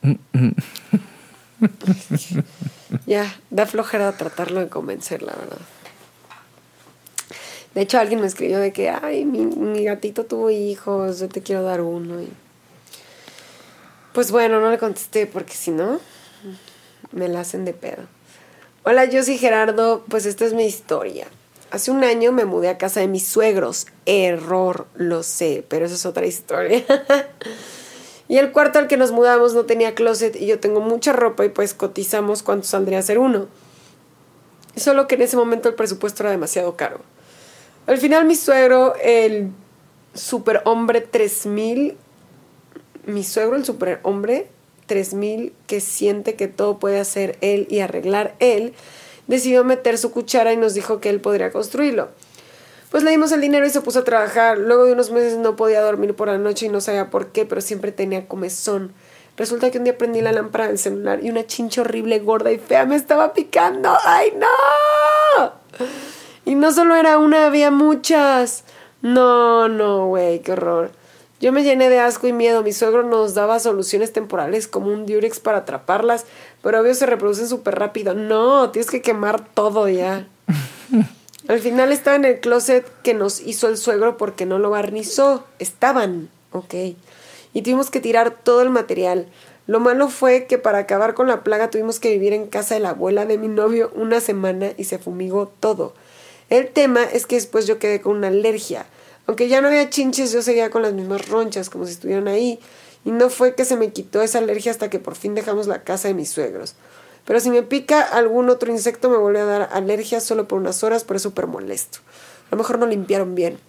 [SPEAKER 2] Ya, da flojera tratarlo de convencer, la verdad. De hecho, alguien me escribió de que, ay, mi, mi gatito tuvo hijos, yo te quiero dar uno. Y... pues bueno, no le contesté porque si no, me la hacen de pedo. Hola, yo soy Gerardo. Pues esta es mi historia. Hace un año me mudé a casa de mis suegros. Error, lo sé, pero eso es otra historia. Y el cuarto al que nos mudamos no tenía closet y yo tengo mucha ropa y pues cotizamos cuánto saldría a ser uno. Solo que en ese momento el presupuesto era demasiado caro. Al final mi suegro, el superhombre tres mil, mi suegro el superhombre tres mil que siente que todo puede hacer él y arreglar él, decidió meter su cuchara y nos dijo que él podría construirlo. Pues le dimos el dinero y se puso a trabajar. Luego de unos meses no podía dormir por la noche y no sabía por qué, pero siempre tenía comezón. Resulta que un día prendí la lámpara del celular y una chincha horrible, gorda y fea me estaba picando. ¡Ay, no! Y no solo era una, había muchas. No, no, güey, qué horror. Yo me llené de asco y miedo. Mi suegro nos daba soluciones temporales como un diurex para atraparlas, pero obvio se reproducen súper rápido. No, tienes que quemar todo ya. Al final estaba en el closet que nos hizo el suegro porque no lo barnizó. Estaban, ok. Y tuvimos que tirar todo el material. Lo malo fue que para acabar con la plaga tuvimos que vivir en casa de la abuela de mi novio una semana y se fumigó todo. El tema es que después yo quedé con una alergia. Aunque ya no había chinches, yo seguía con las mismas ronchas como si estuvieran ahí. Y no fue que se me quitó esa alergia hasta que por fin dejamos la casa de mis suegros. Pero si me pica algún otro insecto me vuelve a dar alergia solo por unas horas, pero es súper molesto. A lo mejor no limpiaron bien.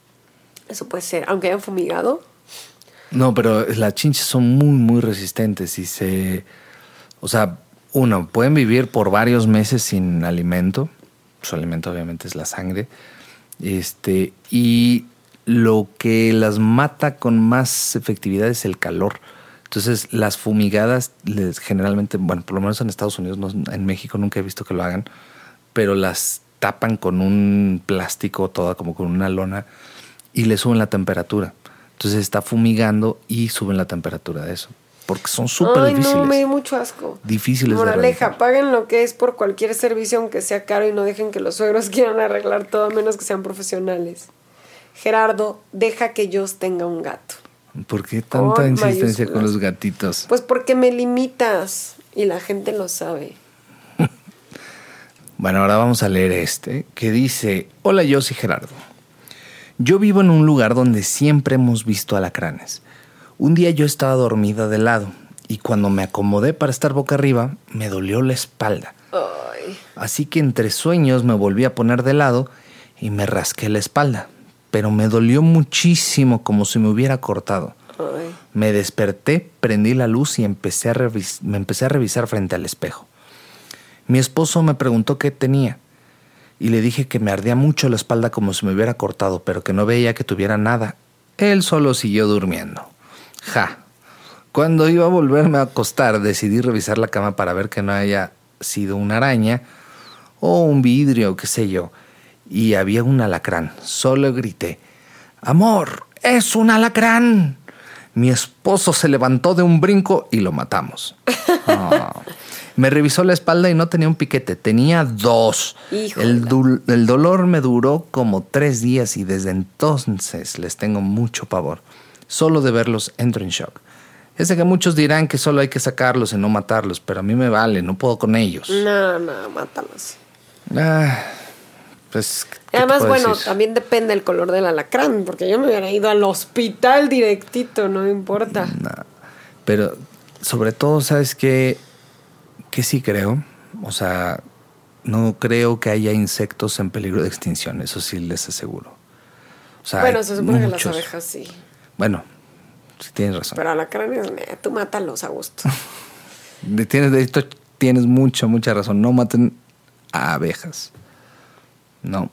[SPEAKER 2] Eso puede ser, aunque hayan fumigado.
[SPEAKER 1] No, pero las chinches son muy, muy resistentes y se... O sea, uno, pueden vivir por varios meses sin alimento. Su alimento obviamente es la sangre. Este, y lo que las mata con más efectividad es el calor. Entonces, las fumigadas, les, generalmente, bueno, por lo menos en Estados Unidos, no, en México nunca he visto que lo hagan, pero las tapan con un plástico, toda como con una lona, y le suben la temperatura. Entonces está fumigando y suben la temperatura de eso. Porque son súper difíciles.
[SPEAKER 2] Ay, no, me dio mucho asco.
[SPEAKER 1] Difíciles
[SPEAKER 2] Moraleja,
[SPEAKER 1] de erradicar.
[SPEAKER 2] paguen lo que es por cualquier servicio, aunque sea caro, y no dejen que los suegros quieran arreglar todo, a menos que sean profesionales. Gerardo, deja que yo tenga un gato.
[SPEAKER 1] ¿Por qué tanta
[SPEAKER 2] Con
[SPEAKER 1] insistencia
[SPEAKER 2] mayúsculas.
[SPEAKER 1] con los gatitos?
[SPEAKER 2] Pues porque me limitas y la gente lo sabe.
[SPEAKER 1] Bueno, ahora vamos a leer este, que dice: Hola, yo soy Gerardo. Yo vivo en un lugar donde siempre hemos visto alacranes. Un día yo estaba dormida de lado y cuando me acomodé para estar boca arriba, me dolió la espalda.
[SPEAKER 2] Ay.
[SPEAKER 1] Así que entre sueños me volví a poner de lado y me rasqué la espalda. Pero me dolió muchísimo, como si me hubiera cortado.
[SPEAKER 2] Ay.
[SPEAKER 1] Me desperté, prendí la luz y empecé a revis- me empecé a revisar frente al espejo. Mi esposo me preguntó qué tenía y le dije que me ardía mucho la espalda como si me hubiera cortado, pero que no veía que tuviera nada. Él solo siguió durmiendo. Ja. Cuando iba a volverme a acostar, decidí revisar la cama para ver que no haya sido una araña o un vidrio, qué sé yo. Y había un alacrán. Solo grité: ¡Amor, es un alacrán! Mi esposo se levantó de un brinco y lo matamos. Oh. Me revisó la espalda y no tenía un piquete, tenía dos. El, du- el dolor me duró como tres días y desde entonces les tengo mucho pavor. Solo de verlos entro en shock. Ya sé que muchos dirán que solo hay que sacarlos y no matarlos, pero a mí me vale, no puedo con ellos.
[SPEAKER 2] No, no, mátalos.
[SPEAKER 1] Ah, pues,
[SPEAKER 2] y además, bueno, decir? También depende el color del alacrán, porque yo me hubiera ido al hospital directito, no me importa.
[SPEAKER 1] No, pero sobre todo, ¿sabes qué? Que sí creo. O sea, no creo que haya insectos en peligro de extinción, eso sí les aseguro. O sea,
[SPEAKER 2] bueno, se supone
[SPEAKER 1] muchos.
[SPEAKER 2] que las abejas sí.
[SPEAKER 1] Bueno, sí tienes razón.
[SPEAKER 2] Pero alacranes, eh, tú mátalos a gusto.
[SPEAKER 1] tienes, de esto tienes mucha, mucha razón. No maten a abejas. No.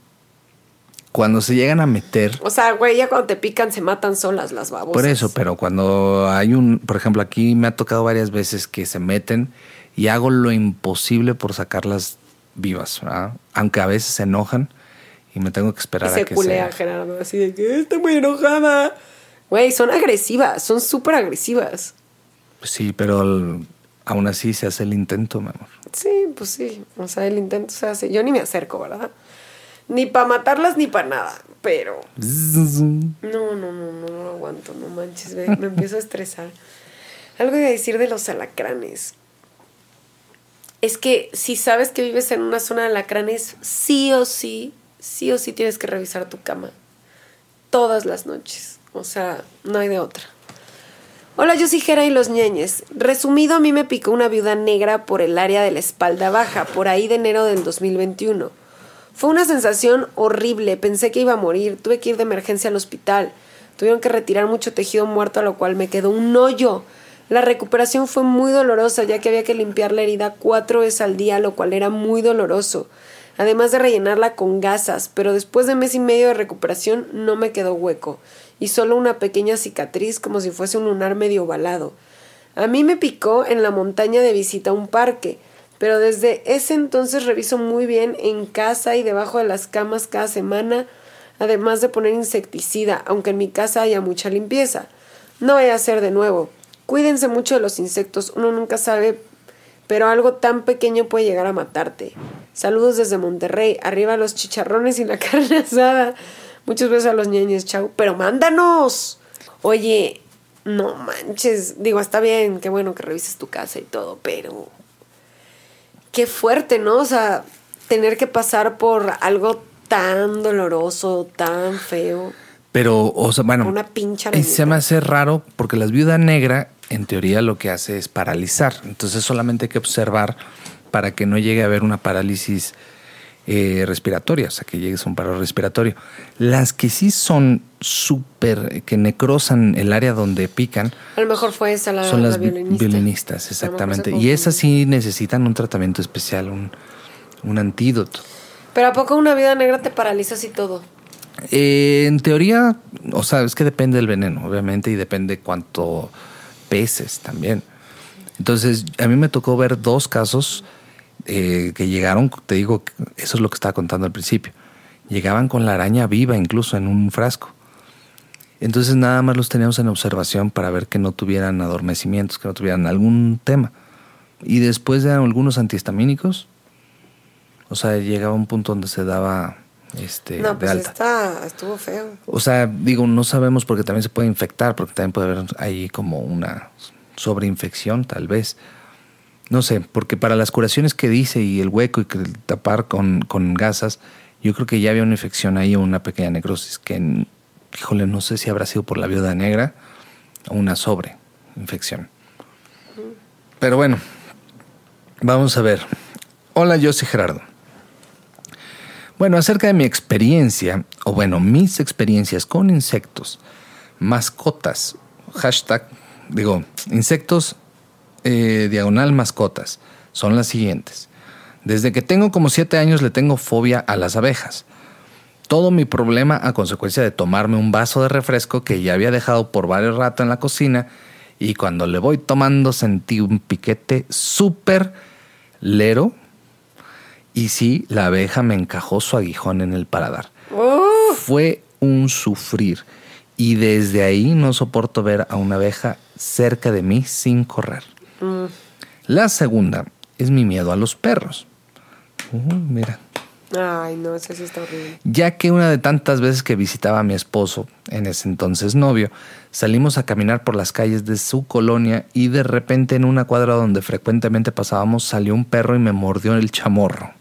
[SPEAKER 1] Cuando se llegan a meter...
[SPEAKER 2] O sea, güey, ya cuando te pican se matan solas las babosas.
[SPEAKER 1] Por eso, pero cuando hay un... Por ejemplo, aquí me ha tocado varias veces que se meten y hago lo imposible por sacarlas vivas, ¿verdad? Aunque a veces se enojan y me tengo que esperar
[SPEAKER 2] y se
[SPEAKER 1] a que
[SPEAKER 2] culea,
[SPEAKER 1] se...
[SPEAKER 2] Gerardo, así de que está muy enojada. Güey, son agresivas, son súper agresivas.
[SPEAKER 1] Sí, pero el, aún así se hace el intento, mi amor.
[SPEAKER 2] Sí, pues sí. O sea, el intento se hace. Yo ni me acerco, ¿verdad? Ni para matarlas ni para nada, pero... No, no, no, no, no lo aguanto, no manches, me, me empiezo a estresar. Algo de decir de los alacranes. es que si sabes que vives en una zona de alacranes, sí o sí, sí o sí tienes que revisar tu cama. Todas las noches. O sea, no hay de otra. Hola, yo soy Jera y los ñeñes. Resumido, a mí me picó una viuda negra por el área de la espalda baja, por ahí de enero del dos mil veintiuno. Fue una sensación horrible, pensé que iba a morir, tuve que ir de emergencia al hospital. Tuvieron que retirar mucho tejido muerto, a lo cual me quedó un hoyo. La recuperación fue muy dolorosa, ya que había que limpiar la herida cuatro veces al día, lo cual era muy doloroso. Además de rellenarla con gasas, pero después de mes y medio de recuperación no me quedó hueco, y solo una pequeña cicatriz como si fuese un lunar medio ovalado. A mí me picó en la montaña de visita a un parque, pero desde ese entonces reviso muy bien en casa y debajo de las camas cada semana, además de poner insecticida, aunque en mi casa haya mucha limpieza. No vaya a ser de nuevo. Cuídense mucho de los insectos, uno nunca sabe, pero algo tan pequeño puede llegar a matarte. Saludos desde Monterrey, arriba los chicharrones y la carne asada. Muchos besos a los ñeñes, chau. Pero mándanos. Oye, no manches, digo, está bien, qué bueno que revises tu casa y todo, pero qué fuerte, ¿no? O sea, tener que pasar por algo tan doloroso, tan feo.
[SPEAKER 1] Pero, o sea, bueno,
[SPEAKER 2] una pincha
[SPEAKER 1] y se me hace raro porque la viuda negra, en teoría, lo que hace es paralizar. Entonces solamente hay que observar para que no llegue a haber una parálisis eh, respiratoria, o sea, que llegues a un paro respiratorio. Las que sí son súper, que necrosan el área donde pican,
[SPEAKER 2] a lo mejor fue esa la,
[SPEAKER 1] son las
[SPEAKER 2] la violinista.
[SPEAKER 1] violinistas, exactamente. Y esas sí necesitan un tratamiento especial, un, un antídoto.
[SPEAKER 2] Pero ¿a poco una viuda negra te paraliza así todo?
[SPEAKER 1] Eh, en teoría, o sea, es que depende del veneno, obviamente, y depende cuánto peses también. Entonces, a mí me tocó ver dos casos eh, que llegaron, te digo, eso es lo que estaba contando al principio. Llegaban con la araña viva incluso en un frasco. Entonces nada más los teníamos en observación para ver que no tuvieran adormecimientos, que no tuvieran algún tema. Y después de algunos antihistamínicos, o sea, llegaba un punto donde se daba este,
[SPEAKER 2] no, pues
[SPEAKER 1] de alta.
[SPEAKER 2] Está, estuvo feo.
[SPEAKER 1] O sea, digo, no sabemos porque también se puede infectar, porque también puede haber ahí como una sobreinfección, tal vez. No sé, porque para las curaciones que dice y el hueco y que el tapar con, con gasas, yo creo que ya había una infección ahí o una pequeña necrosis que, híjole, no sé si habrá sido por la viuda negra o una sobreinfección. Pero bueno, vamos a ver. Hola, yo soy Gerardo. Bueno, acerca de mi experiencia, o bueno, mis experiencias con insectos, mascotas, hashtag, digo, insectos, eh, diagonal mascotas, son las siguientes. Desde que tengo como siete años le tengo fobia a las abejas. Todo mi problema a consecuencia de tomarme un vaso de refresco que ya había dejado por varios ratos en la cocina y cuando le voy tomando sentí un piquete súper lero y sí, la abeja me encajó su aguijón en el paladar. Uh. Fue un sufrir y desde ahí no soporto ver a una abeja cerca de mí sin correr. Uh. La segunda es mi miedo a los perros. Uh, mira.
[SPEAKER 2] Ay, no, eso sí está horrible.
[SPEAKER 1] Ya que una de tantas veces que visitaba a mi esposo, en ese entonces novio, salimos a caminar por las calles de su colonia y de repente en una cuadra donde frecuentemente pasábamos salió un perro y me mordió el chamorro.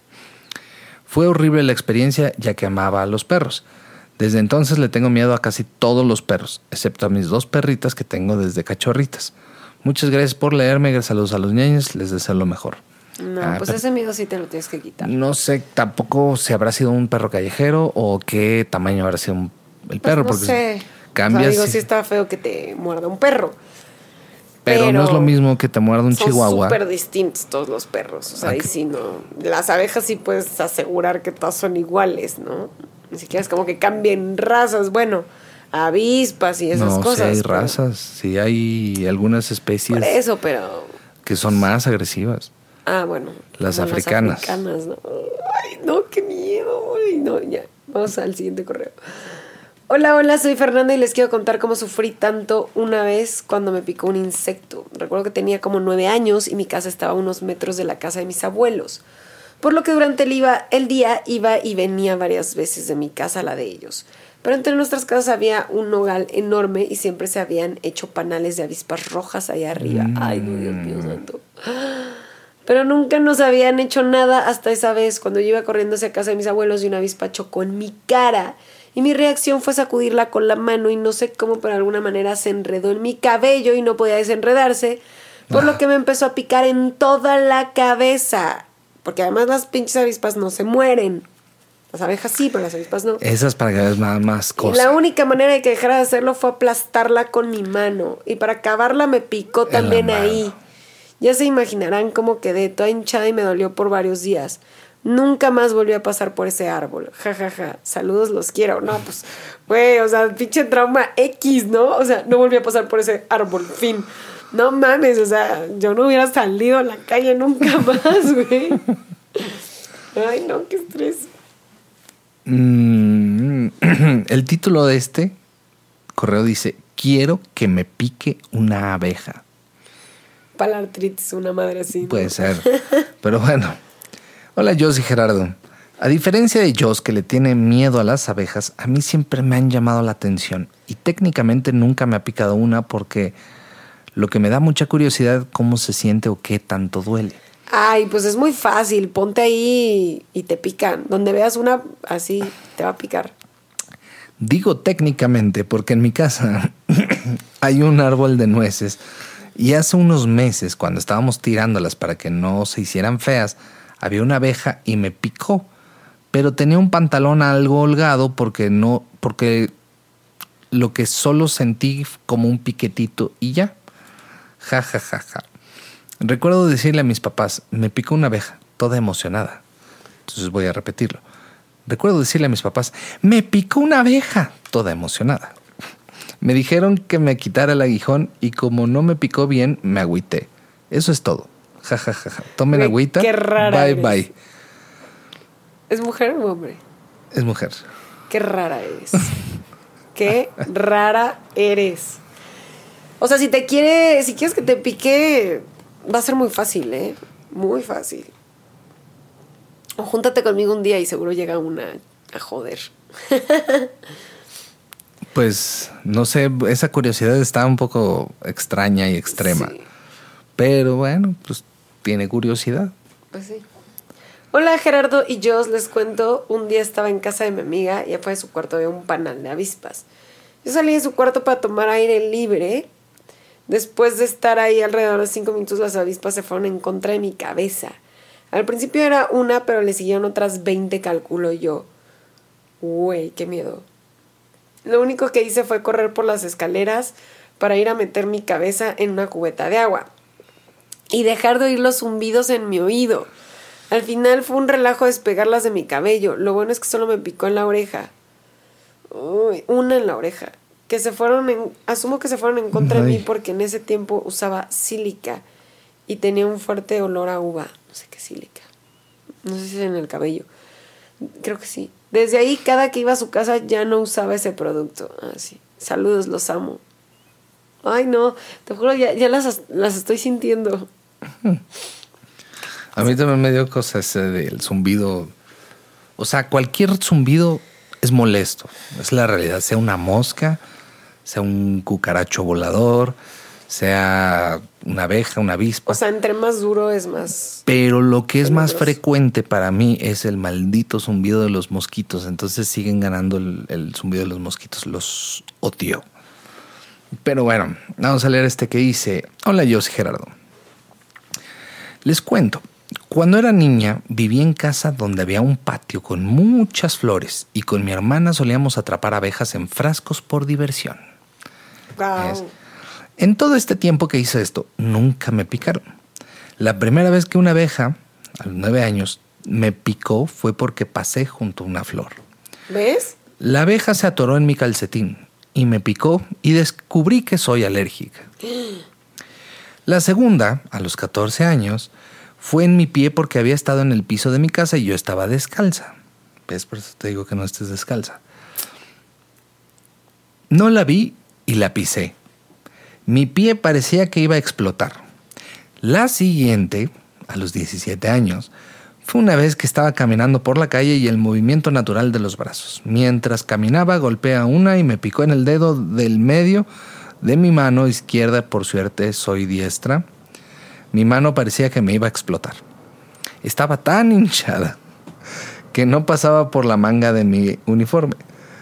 [SPEAKER 1] Fue horrible la experiencia ya que amaba a los perros. Desde entonces le tengo miedo a casi todos los perros, excepto a mis dos perritas que tengo desde cachorritas. Muchas gracias por leerme, saludos a los ñeñes, les deseo lo mejor.
[SPEAKER 2] No, ah, pues ese miedo sí te lo tienes que quitar.
[SPEAKER 1] No sé tampoco si habrá sido un perro callejero o qué tamaño habrá sido un, el perro.
[SPEAKER 2] Pues no
[SPEAKER 1] porque
[SPEAKER 2] sé.
[SPEAKER 1] Cambias.
[SPEAKER 2] O sea, digo, sí está feo que te muerda un perro.
[SPEAKER 1] Pero, pero no es lo mismo que te muerda un
[SPEAKER 2] son
[SPEAKER 1] chihuahua.
[SPEAKER 2] Son súper distintos todos los perros. O sea, okay. Ahí sí no. Las abejas sí puedes asegurar que todas son iguales, ¿no? Ni siquiera es como que cambien razas. Bueno, avispas y esas
[SPEAKER 1] no,
[SPEAKER 2] cosas.
[SPEAKER 1] Sí hay
[SPEAKER 2] pero...
[SPEAKER 1] razas, sí hay algunas especies.
[SPEAKER 2] Por eso, pero.
[SPEAKER 1] Que son más agresivas.
[SPEAKER 2] Ah, bueno.
[SPEAKER 1] Las africanas.
[SPEAKER 2] Las africanas, ¿no? Ay, no, qué miedo. Ay, no, ya. Vamos al siguiente correo. Hola, hola, soy Fernanda y les quiero contar cómo sufrí tanto una vez cuando me picó un insecto. Recuerdo que tenía como nueve años y mi casa estaba a unos metros de la casa de mis abuelos. Por lo que durante el, iba, el día iba y venía varias veces de mi casa a la de ellos. Pero entre nuestras casas había un nogal enorme y siempre se habían hecho panales de avispas rojas allá arriba. Mm. Ay, no, Dios mío santo. pero nunca nos habían hecho nada hasta esa vez, cuando yo iba corriendo hacia casa de mis abuelos y una avispa chocó en mi cara. Y mi reacción fue sacudirla con la mano y no sé cómo, pero de alguna manera se enredó en mi cabello y no podía desenredarse, por lo que me empezó a picar en toda la cabeza. Porque además las pinches avispas no se mueren. Las abejas sí, pero las avispas no.
[SPEAKER 1] Esas para que veas más, más cosas.
[SPEAKER 2] Y la única manera de que dejara de hacerlo fue aplastarla con mi mano. Y para acabarla me picó también ahí. Ya se imaginarán cómo quedé toda hinchada y me dolió por varios días. Nunca más volví a pasar por ese árbol. Ja, ja, ja. Saludos, los quiero. No, pues, güey, o sea, pinche trauma X, ¿no? O sea, no volví a pasar por ese árbol. Fin. No mames, o sea, yo no hubiera salido a la calle nunca más, güey. Ay, no, qué estrés.
[SPEAKER 1] Mm, el título de este correo dice: quiero que me pique una abeja.
[SPEAKER 2] Para la artritis, una madre así, ¿no?
[SPEAKER 1] Puede ser, pero bueno. Hola, Jos y Gerardo. A diferencia de Jos, que le tiene miedo a las abejas, a mí siempre me han llamado la atención y técnicamente nunca me ha picado una, porque lo que me da mucha curiosidad cómo se siente o qué tanto duele.
[SPEAKER 2] Ay, pues es muy fácil. Ponte ahí y te pican. Donde veas una, así te va a picar.
[SPEAKER 1] Digo técnicamente porque en mi casa hay un árbol de nueces y hace unos meses, cuando estábamos tirándolas para que no se hicieran feas, había una abeja y me picó, pero tenía un pantalón algo holgado porque no, porque lo que solo sentí como un piquetito y ya. Ja, ja, ja, ja. Recuerdo decirle a mis papás: me picó una abeja, toda emocionada. Entonces voy a repetirlo. Recuerdo decirle a mis papás: me picó una abeja, toda emocionada. Me dijeron que me quitara el aguijón y como no me picó bien, me agüité. Eso es todo. Ja, ja, ja, ja. Tomen
[SPEAKER 2] Güey,
[SPEAKER 1] agüita.
[SPEAKER 2] qué rara
[SPEAKER 1] Bye,
[SPEAKER 2] eres.
[SPEAKER 1] bye.
[SPEAKER 2] ¿Es mujer o hombre?
[SPEAKER 1] Es mujer.
[SPEAKER 2] Qué rara eres. Qué rara eres. O sea, si te quiere, si quieres que te pique, va a ser muy fácil, ¿eh? Muy fácil. O júntate conmigo un día y seguro llega una a joder.
[SPEAKER 1] Pues, no sé, esa curiosidad está un poco extraña y extrema.
[SPEAKER 2] Sí.
[SPEAKER 1] Pero bueno, pues tiene curiosidad.
[SPEAKER 2] Pues sí. Hola, Gerardo y yo les cuento. Un día estaba en casa de mi amiga y afuera de su cuarto había un panal de avispas. Yo salí de su cuarto para tomar aire libre. Después de estar ahí alrededor de cinco minutos, las avispas se fueron en contra de mi cabeza. Al principio era una, pero le siguieron otras veinte, calculo yo. Güey, qué miedo. Lo único que hice fue correr por las escaleras para ir a meter mi cabeza en una cubeta de agua y dejar de oír los zumbidos en mi oído. Al final fue un relajo despegarlas de mi cabello. Lo bueno es que solo me picó en la oreja. Uy, una en la oreja. Que se fueron en, asumo que se fueron en contra Ay. de mí porque en ese tiempo usaba sílica y tenía un fuerte olor a uva. No sé qué sílica. No sé si es en el cabello. Creo que sí. Desde ahí, cada que iba a su casa ya no usaba ese producto. Ah, sí. Saludos, los amo. Ay, no, te juro, ya, ya las, las estoy sintiendo.
[SPEAKER 1] A mí también me dio cosa ese del zumbido. O sea, cualquier zumbido es molesto. Es la realidad. Sea una mosca, sea un cucaracho volador, sea una abeja, una avispa.
[SPEAKER 2] O sea, entre más duro es más...
[SPEAKER 1] Pero lo que es más frecuente para mí es el maldito zumbido de los mosquitos. Entonces siguen ganando el, el zumbido de los mosquitos. Los odio. Pero bueno, vamos a leer este que dice: hola, yo soy Gerardo. Les cuento. Cuando era niña, vivía en casa donde había un patio con muchas flores y con mi hermana solíamos atrapar abejas en frascos por diversión.
[SPEAKER 2] Wow.
[SPEAKER 1] ¿Ves? En todo este tiempo que hice esto, nunca me picaron. La primera vez que una abeja, a los nueve años, me picó fue porque pasé junto a una flor.
[SPEAKER 2] ¿Ves?
[SPEAKER 1] La abeja se atoró en mi calcetín y me picó y descubrí que soy alérgica. La segunda, a los catorce años, fue en mi pie porque había estado en el piso de mi casa y yo estaba descalza. ¿Ves? Por eso te digo que no estés descalza. No la vi y la pisé. Mi pie parecía que iba a explotar. La siguiente, a los diecisiete años, fue una vez que estaba caminando por la calle y el movimiento natural de los brazos. Mientras caminaba, golpeé a una y me picó en el dedo del medio de mi mano izquierda. Por suerte, soy diestra. Mi mano parecía que me iba a explotar. Estaba tan hinchada que no pasaba por la manga de mi uniforme.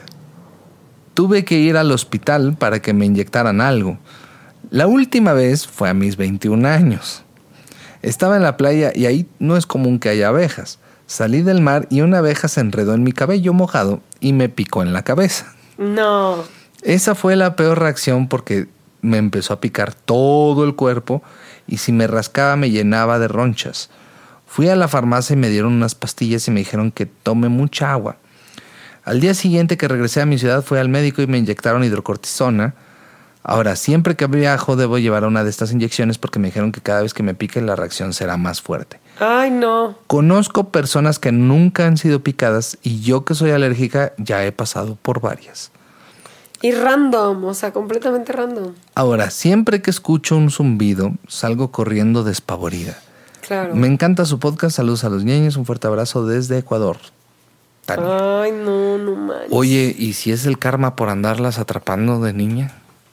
[SPEAKER 1] Tuve que ir al hospital para que me inyectaran algo. La última vez fue a mis veintiún años. Estaba en la playa y ahí no es común que haya abejas. Salí del mar y una abeja se enredó en mi cabello mojado y me picó en la cabeza.
[SPEAKER 2] No.
[SPEAKER 1] Esa fue la peor reacción porque me empezó a picar todo el cuerpo y si me rascaba me llenaba de ronchas. Fui a la farmacia y me dieron unas pastillas y me dijeron que tome mucha agua. Al día siguiente que regresé a mi ciudad fui al médico y me inyectaron hidrocortisona. Ahora, siempre que viajo debo llevar una de estas inyecciones porque me dijeron que cada vez que me pique la reacción será más fuerte.
[SPEAKER 2] Ay, no.
[SPEAKER 1] Conozco personas que nunca han sido picadas y yo que soy alérgica ya he pasado por varias.
[SPEAKER 2] Y random, o sea, completamente random.
[SPEAKER 1] Ahora, siempre que escucho un zumbido, salgo corriendo despavorida.
[SPEAKER 2] Claro.
[SPEAKER 1] Me encanta su podcast. Saludos a los ñeños. Un fuerte abrazo desde Ecuador. Tania.
[SPEAKER 2] Ay, no, no manches.
[SPEAKER 1] Oye, ¿y si es el karma por andarlas atrapando de niña?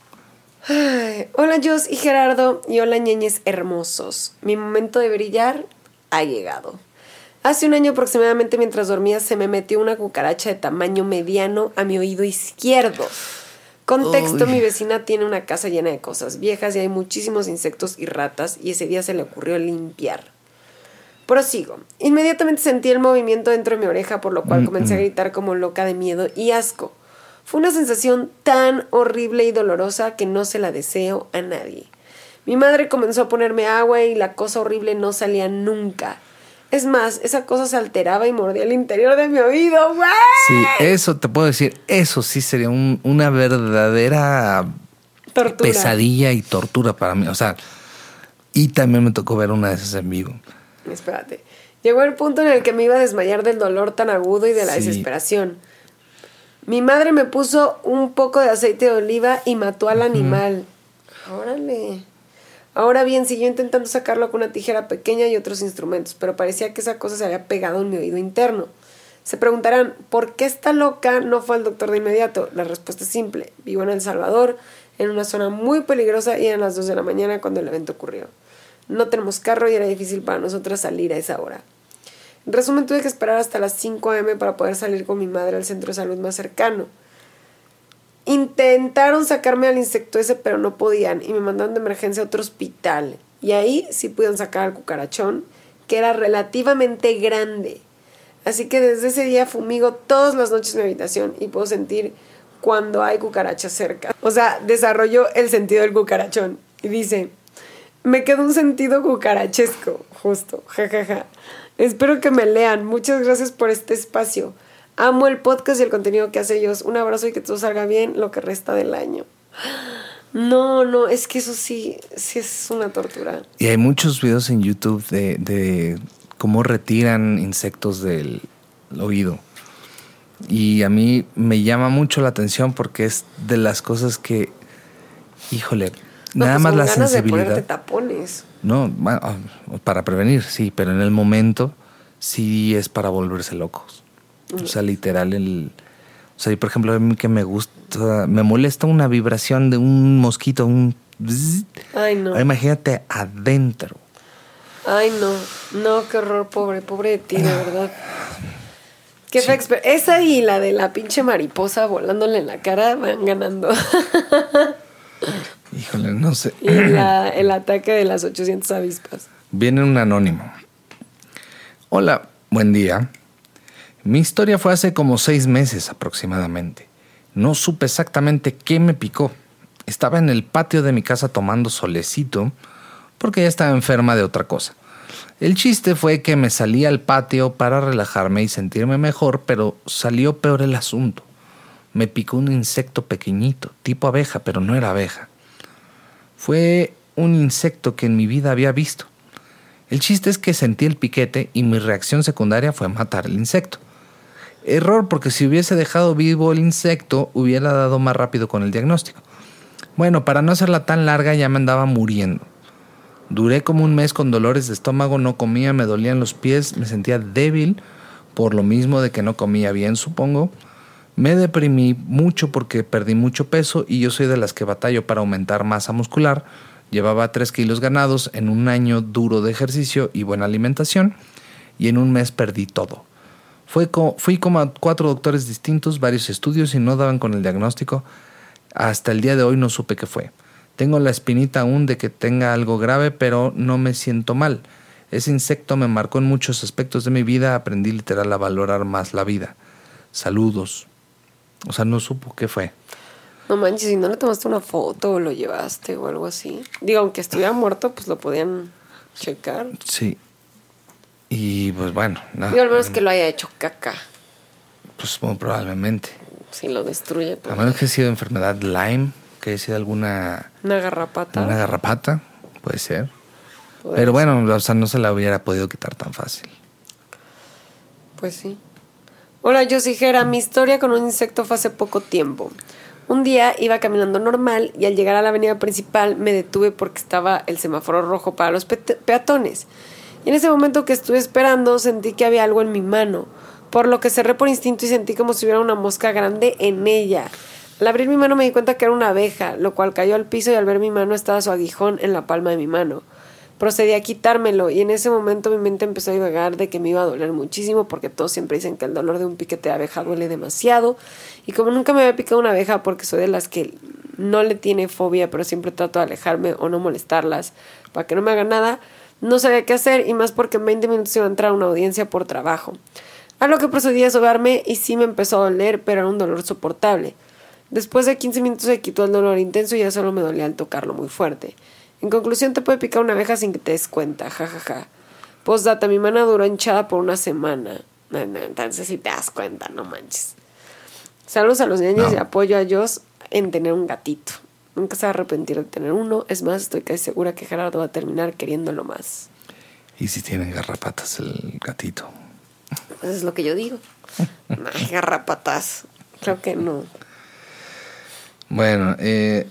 [SPEAKER 2] Ay, hola, Jos y Gerardo. Y hola, ñeñes hermosos. Mi momento de brillar ha llegado. Hace un año aproximadamente, mientras dormía, se me metió una cucaracha de tamaño mediano a mi oído izquierdo. Contexto,
[SPEAKER 1] Uy.
[SPEAKER 2] Mi vecina tiene una casa llena de cosas viejas y hay muchísimos insectos y ratas, y ese día se le ocurrió limpiar. Prosigo. Inmediatamente sentí el movimiento dentro de mi oreja, por lo cual
[SPEAKER 1] Mm-mm.
[SPEAKER 2] comencé a gritar como loca de miedo y asco. Fue una sensación tan horrible y dolorosa que no se la deseo a nadie. Mi madre comenzó a ponerme agua y la cosa horrible no salía nunca. Es más, esa cosa se alteraba y mordía el interior de mi oído, güey.
[SPEAKER 1] Sí, eso te puedo decir. Eso sí sería un- una verdadera
[SPEAKER 2] Tortura.
[SPEAKER 1] pesadilla y tortura para mí. O sea, y también me tocó ver una de esas en vivo.
[SPEAKER 2] Espérate. Llegó el punto en el que me iba a desmayar del dolor tan agudo y de la
[SPEAKER 1] Sí.
[SPEAKER 2] desesperación. Mi madre me puso un poco de aceite de oliva y mató al animal. Órale. Ahora bien, siguió intentando sacarlo con una tijera pequeña y otros instrumentos, pero parecía que esa cosa se había pegado en mi oído interno. Se preguntarán, ¿por qué esta loca no fue al doctor de inmediato? La respuesta es simple. Vivo en El Salvador, en una zona muy peligrosa, y eran las dos de la mañana cuando el evento ocurrió. No tenemos carro y era difícil para nosotras salir a esa hora. En resumen, tuve que esperar hasta las cinco a eme para poder salir con mi madre al centro de salud más cercano. Intentaron sacarme al insecto ese, pero no podían, y me mandaron de emergencia a otro hospital. Y ahí sí pudieron sacar al cucarachón, que era relativamente grande. Así que desde ese día fumigo todas las noches en mi habitación y puedo sentir cuando hay cucarachas cerca. O sea, desarrolló el sentido del cucarachón. Y dice, me quedó un sentido cucarachesco, justo, jajaja. Ja, ja. Espero que me lean. Muchas gracias por este espacio. Amo el podcast y el contenido que hace ellos. Un abrazo y que todo salga bien lo que resta del año. No, no, es que eso sí, sí es una tortura.
[SPEAKER 1] Y hay muchos videos en YouTube de, de cómo retiran insectos del oído. Y a mí me llama mucho la atención porque es de las cosas que, híjole,
[SPEAKER 2] No,
[SPEAKER 1] nada
[SPEAKER 2] pues
[SPEAKER 1] más
[SPEAKER 2] con
[SPEAKER 1] la
[SPEAKER 2] ganas
[SPEAKER 1] sensibilidad.
[SPEAKER 2] de ponerte tapones.
[SPEAKER 1] No, bueno, para prevenir, sí, pero en el momento sí es para volverse locos. O sea, literal, el... O sea, y por ejemplo, a mí que me gusta, me molesta una vibración de un mosquito, un... bzzz.
[SPEAKER 2] Ay, no.
[SPEAKER 1] Ahora imagínate adentro.
[SPEAKER 2] Ay, no. No, qué horror, pobre, pobre de ti, de verdad. Qué fea exper- Esa y la de la pinche mariposa volándole en la cara van ganando.
[SPEAKER 1] Híjole, no sé.
[SPEAKER 2] Y la, el ataque de las ochocientas avispas.
[SPEAKER 1] Viene un anónimo. Hola, buen día. Mi historia fue hace como seis meses aproximadamente. No supe exactamente qué me picó. Estaba en el patio de mi casa tomando solecito porque ya estaba enferma de otra cosa. El chiste fue que me salí al patio para relajarme y sentirme mejor, pero salió peor el asunto. Me picó un insecto pequeñito, tipo abeja, pero no era abeja. Fue un insecto que en mi vida había visto. El chiste es que sentí el piquete y mi reacción secundaria fue matar el insecto. Error, porque si hubiese dejado vivo el insecto, hubiera dado más rápido con el diagnóstico. Bueno, para no hacerla tan larga, ya me andaba muriendo. Duré como un mes con dolores de estómago, no comía, me dolían los pies, me sentía débil, por lo mismo de que no comía bien, supongo. Me deprimí mucho porque perdí mucho peso y yo soy de las que batallo para aumentar masa muscular, Llevaba tres kilos ganados en un año duro de ejercicio y buena alimentación, y en un mes perdí todo. Fue co- fui como a cuatro doctores distintos, varios estudios, y no daban con el diagnóstico. Hasta el día de hoy no supe qué fue. Tengo la espinita aún de que tenga algo grave, pero no me siento mal. Ese insecto me marcó en muchos aspectos de mi vida. Aprendí literal a valorar más la vida. Saludos. O sea, no supo qué fue.
[SPEAKER 2] No manches, si no le tomaste una foto o lo llevaste o algo así. Digo, aunque estuviera muerto, pues lo podían checar.
[SPEAKER 1] Sí. Y pues bueno. No,
[SPEAKER 2] Digo, al menos que lo haya hecho caca.
[SPEAKER 1] Pues muy probablemente.
[SPEAKER 2] Si lo destruye. Pues.
[SPEAKER 1] A menos que haya sido enfermedad Lyme, que haya sido alguna...
[SPEAKER 2] Una garrapata.
[SPEAKER 1] Una garrapata, puede ser.
[SPEAKER 2] Puede
[SPEAKER 1] Pero
[SPEAKER 2] ser.
[SPEAKER 1] bueno, o sea, no se la hubiera podido quitar tan fácil.
[SPEAKER 2] Pues sí. Hola, yo soy Jera. Mi historia con un insecto fue hace poco tiempo. Un día iba caminando normal y al llegar a la avenida principal me detuve porque estaba el semáforo rojo para los pe- peatones. Y en ese momento que estuve esperando sentí que había algo en mi mano, por lo que cerré por instinto y sentí como si hubiera una mosca grande en ella. Al abrir mi mano me di cuenta que era una abeja, lo cual cayó al piso y al ver mi mano estaba su aguijón en la palma de mi mano. Procedí a quitármelo y en ese momento mi mente empezó a divagar de que me iba a doler muchísimo porque todos siempre dicen que el dolor de un piquete de abeja duele demasiado. Y como nunca me había picado una abeja porque soy de las que no le tiene fobia, pero siempre trato de alejarme o no molestarlas para que no me hagan nada, no sabía qué hacer y más porque en veinte minutos iba a entrar a una audiencia por trabajo. A lo que procedí a sobarme y sí me empezó a doler, pero era un dolor soportable. Después de quince minutos se quitó el dolor intenso y ya solo me dolía al tocarlo muy fuerte. En conclusión, te puede picar una abeja sin que te des cuenta, jajaja. Ja, ja. Postdata, mi mano duró hinchada por una semana. No, no, entonces si te das cuenta, no manches. Saludos a los niños
[SPEAKER 1] No.
[SPEAKER 2] y apoyo a Joss en tener un gatito. Nunca se va a arrepentir de tener uno. Es más, estoy casi segura que Gerardo va a terminar queriéndolo más.
[SPEAKER 1] ¿Y si tienen garrapatas el gatito?
[SPEAKER 2] Eso es lo que yo digo. Ay, garrapatas. Creo que no.
[SPEAKER 1] Bueno, eh...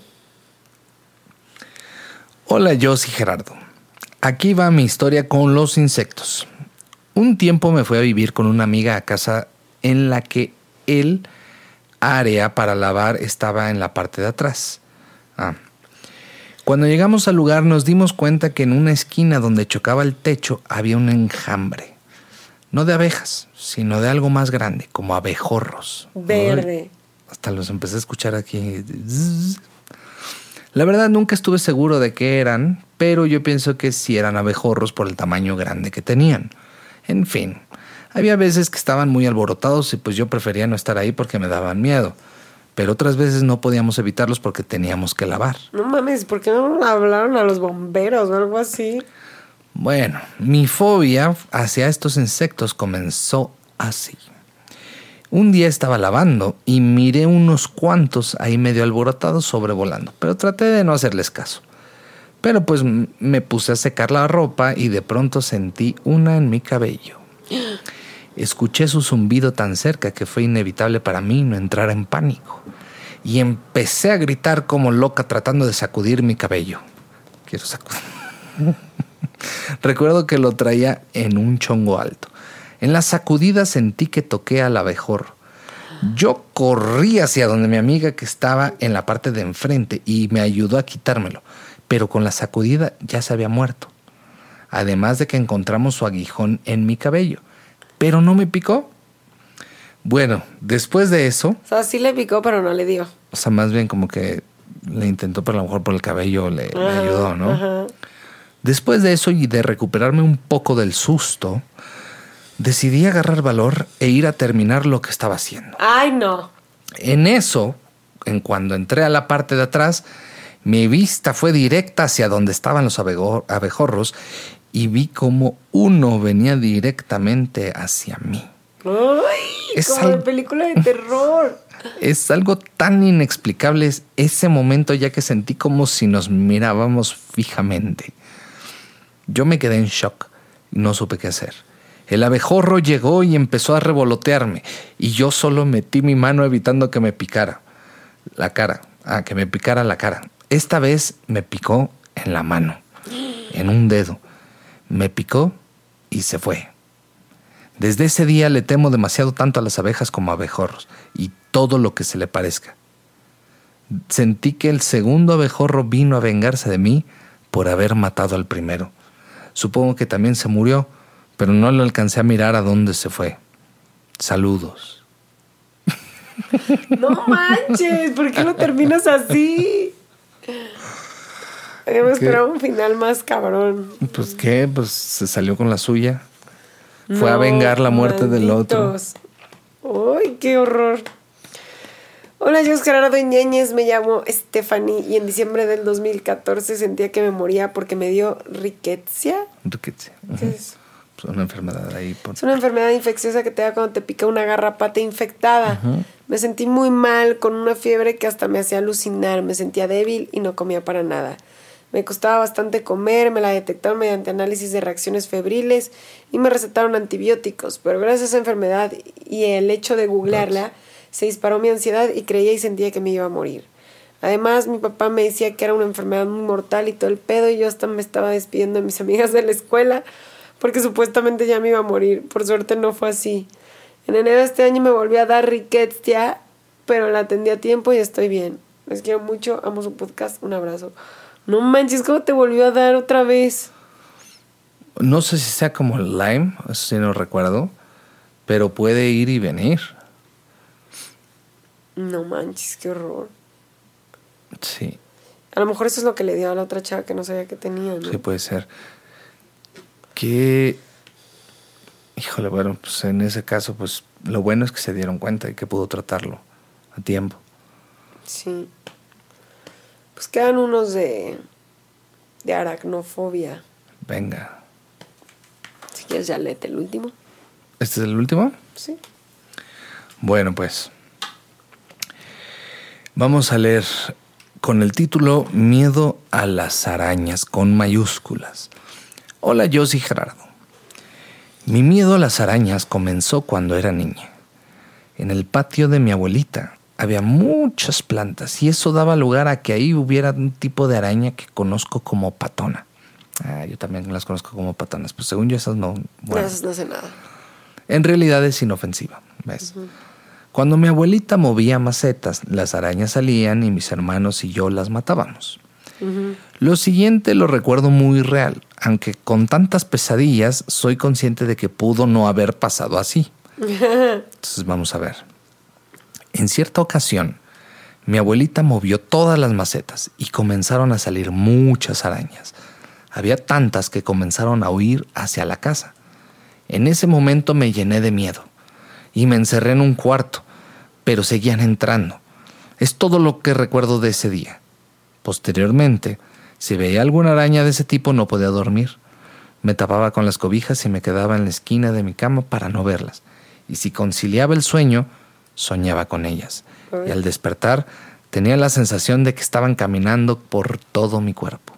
[SPEAKER 1] Hola, yo soy Gerardo. Aquí va mi historia con los insectos. Un tiempo me fui a vivir con una amiga a casa en la que el área para lavar estaba en la parte de atrás. Ah. Cuando llegamos al lugar nos dimos cuenta que en una esquina donde chocaba el techo había un enjambre. No de abejas, sino de algo más grande, como abejorros.
[SPEAKER 2] Verde.
[SPEAKER 1] Ay, hasta los empecé a escuchar aquí. La verdad nunca estuve seguro de qué eran, pero yo pienso que sí eran abejorros por el tamaño grande que tenían. En fin, había veces que estaban muy alborotados y pues yo prefería no estar ahí porque me daban miedo. Pero otras veces no podíamos evitarlos porque teníamos que lavar.
[SPEAKER 2] No mames, ¿por qué no hablaron a los bomberos o algo así?
[SPEAKER 1] Bueno, mi fobia hacia estos insectos comenzó así. Un día estaba lavando y miré unos cuantos ahí medio alborotados sobrevolando, pero traté de no hacerles caso. Pero pues me puse a secar la ropa y de pronto sentí una en mi cabello. Escuché su zumbido tan cerca que fue inevitable para mí no entrar en pánico. Y empecé a gritar como loca tratando de sacudir mi cabello. Quiero sacudir. Recuerdo que lo traía en un chongo alto. En la sacudida sentí que toqué al abejorro. Yo corrí hacia donde mi amiga que estaba en la parte de enfrente y me ayudó a quitármelo, pero con la sacudida ya se había muerto. Además de que encontramos su aguijón en mi cabello, pero no me picó. Bueno, después de eso...
[SPEAKER 2] O sea, sí le picó, pero no le dio.
[SPEAKER 1] O sea, más bien como que le intentó, pero a lo mejor por el cabello le, le ayudó, ¿no?
[SPEAKER 2] Ajá.
[SPEAKER 1] Después de eso y de recuperarme un poco del susto, decidí agarrar valor e ir a terminar lo que estaba haciendo.
[SPEAKER 2] Ay, no.
[SPEAKER 1] En eso, en cuando entré a la parte de atrás, mi vista fue directa hacia donde estaban los abejor- abejorros y vi como uno venía directamente hacia mí.
[SPEAKER 2] Ay,
[SPEAKER 1] Es
[SPEAKER 2] como de
[SPEAKER 1] al-
[SPEAKER 2] película de terror.
[SPEAKER 1] Es algo tan inexplicable ese momento, ya que sentí como si nos mirábamos fijamente. Yo me quedé en shock y no supe qué hacer. El abejorro llegó y empezó a revolotearme y yo solo metí mi mano evitando que me picara la cara. Ah, que me picara la cara. Esta vez me picó en la mano, en un dedo. Me picó y se fue. Desde ese día le temo demasiado tanto a las abejas como a abejorros y todo lo que se le parezca. Sentí que el segundo abejorro vino a vengarse de mí por haber matado al primero. Supongo que también se murió, pero no le alcancé a mirar a dónde se fue. Saludos.
[SPEAKER 2] No manches, ¿por qué lo terminas así? Habíamos esperado un final más cabrón.
[SPEAKER 1] Pues qué, pues se salió con la suya. Fue no, a vengar la muerte malditos. Del otro.
[SPEAKER 2] ¡Ay, qué horror! Hola, yo soy Gerardo Ñeñez, me llamo Stephanie y en diciembre del dos mil catorce sentía que me moría porque me dio riqueza.
[SPEAKER 1] Riqueza. Uh-huh.
[SPEAKER 2] ¿Qué es?
[SPEAKER 1] Pues una enfermedad ahí. Por...
[SPEAKER 2] Es una enfermedad infecciosa que te da cuando te pica una garrapata infectada. Uh-huh. Me sentí muy mal, con una fiebre que hasta me hacía alucinar. Me sentía débil y no comía para nada. Me costaba bastante comer, me la detectaron mediante análisis de reacciones febriles y me recetaron antibióticos. Pero gracias a esa enfermedad y el hecho de googlearla, se disparó mi ansiedad y creía y sentía que me iba a morir. Además, mi papá me decía que era una enfermedad muy mortal y todo el pedo, y yo hasta me estaba despidiendo de mis amigas de la escuela porque supuestamente ya me iba a morir. Por suerte no fue así. En enero de este año me volvió a dar riqueza, pero la atendí a tiempo y estoy bien. Les quiero mucho, amo su podcast, un abrazo. No manches, ¿cómo te volvió a dar otra vez?
[SPEAKER 1] No sé si sea como el Lyme, eso sí no recuerdo, pero puede ir y venir.
[SPEAKER 2] No manches, qué horror.
[SPEAKER 1] Sí.
[SPEAKER 2] A lo mejor eso es lo que le dio a la otra chava que no sabía que tenía, ¿no?
[SPEAKER 1] Sí, puede ser. Que, híjole, bueno, pues en ese caso, pues lo bueno es que se dieron cuenta y que pudo tratarlo a tiempo.
[SPEAKER 2] Sí. Pues quedan unos de, de aracnofobia.
[SPEAKER 1] Venga.
[SPEAKER 2] Si quieres ya léete el último.
[SPEAKER 1] ¿Este es el último?
[SPEAKER 2] Sí.
[SPEAKER 1] Bueno, pues vamos a leer con el título Miedo a las arañas con mayúsculas. Hola, yo soy Gerardo. Mi miedo a las arañas comenzó cuando era niña. En el patio de mi abuelita había muchas plantas y eso daba lugar a que ahí hubiera un tipo de araña que conozco como patona. Ah, yo también las conozco como patonas, pues según yo esas no... Bueno,
[SPEAKER 2] no, esas no hacen nada.
[SPEAKER 1] En realidad es inofensiva, ¿ves? Uh-huh. Cuando mi abuelita movía macetas, las arañas salían y mis hermanos y yo las matábamos. Uh-huh. Lo siguiente lo recuerdo muy real, aunque con tantas pesadillas soy consciente de que pudo no haber pasado así. Entonces vamos a ver. En cierta ocasión, mi abuelita movió todas las macetas y comenzaron a salir muchas arañas. Había tantas que comenzaron a huir hacia la casa. En ese momento me llené de miedo y me encerré en un cuarto, pero seguían entrando. Es todo lo que recuerdo de ese día. Posteriormente, si veía alguna araña de ese tipo no podía dormir. Me tapaba con las cobijas y me quedaba en la esquina de mi cama para no verlas. Y si conciliaba el sueño, soñaba con ellas. Y al despertar, tenía la sensación de que estaban caminando por todo mi cuerpo.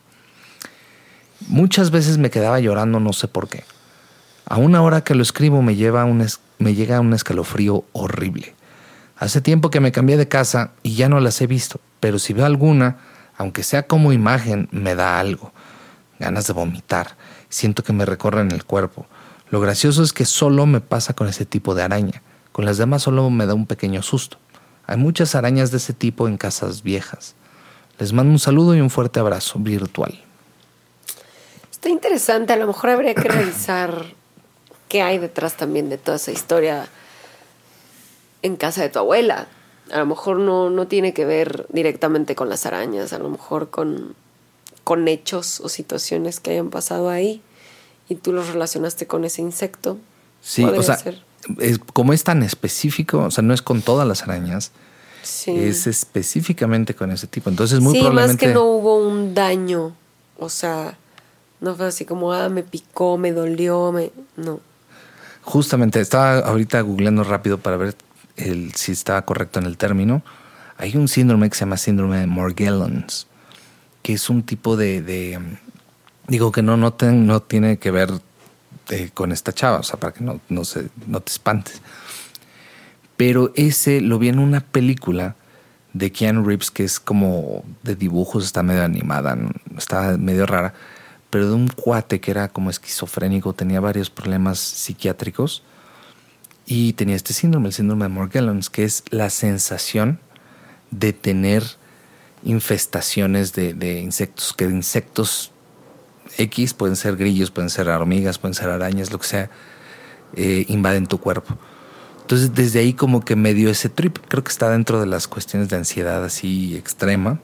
[SPEAKER 1] Muchas veces me quedaba llorando, no sé por qué. A una hora que lo escribo me, lleva un es- me llega un escalofrío horrible. Hace tiempo que me cambié de casa y ya no las he visto, pero si veo alguna, aunque sea como imagen, me da algo. Ganas de vomitar. Siento que me recorren el cuerpo. Lo gracioso es que solo me pasa con ese tipo de araña. Con las demás solo me da un pequeño susto. Hay muchas arañas de ese tipo en casas viejas. Les mando un saludo y un fuerte abrazo virtual.
[SPEAKER 2] Está interesante. A lo mejor habría que revisar qué hay detrás también de toda esa historia en casa de tu abuela. A lo mejor no, no tiene que ver directamente con las arañas. A lo mejor con, con hechos o situaciones que hayan pasado ahí y tú los relacionaste con ese insecto.
[SPEAKER 1] Sí, o sea, es, como es tan específico, o sea, no es con todas las arañas, sí. Es específicamente con ese tipo. Entonces, muy
[SPEAKER 2] sí,
[SPEAKER 1] probablemente...
[SPEAKER 2] más que no hubo un daño, o sea, no fue así como, ah, me picó, me dolió, me... no.
[SPEAKER 1] Justamente, estaba ahorita googleando rápido para ver el, si estaba correcto en el término. Hay un síndrome que se llama síndrome de Morgellons, que es un tipo de... de digo que no, no, ten, no tiene que ver eh, con esta chava, o sea, para que no, no, se, no te espantes. Pero ese lo vi en una película de Keanu Reeves que es como de dibujos, está medio animada, está medio rara, pero de un cuate que era como esquizofrénico, tenía varios problemas psiquiátricos y tenía este síndrome, el síndrome de Morgellons, que es la sensación de tener infestaciones de, de insectos, que insectos X, pueden ser grillos, pueden ser hormigas, pueden ser arañas, lo que sea, eh, invaden tu cuerpo. Entonces desde ahí como que me dio ese trip. Creo que está dentro de las cuestiones de ansiedad así extrema.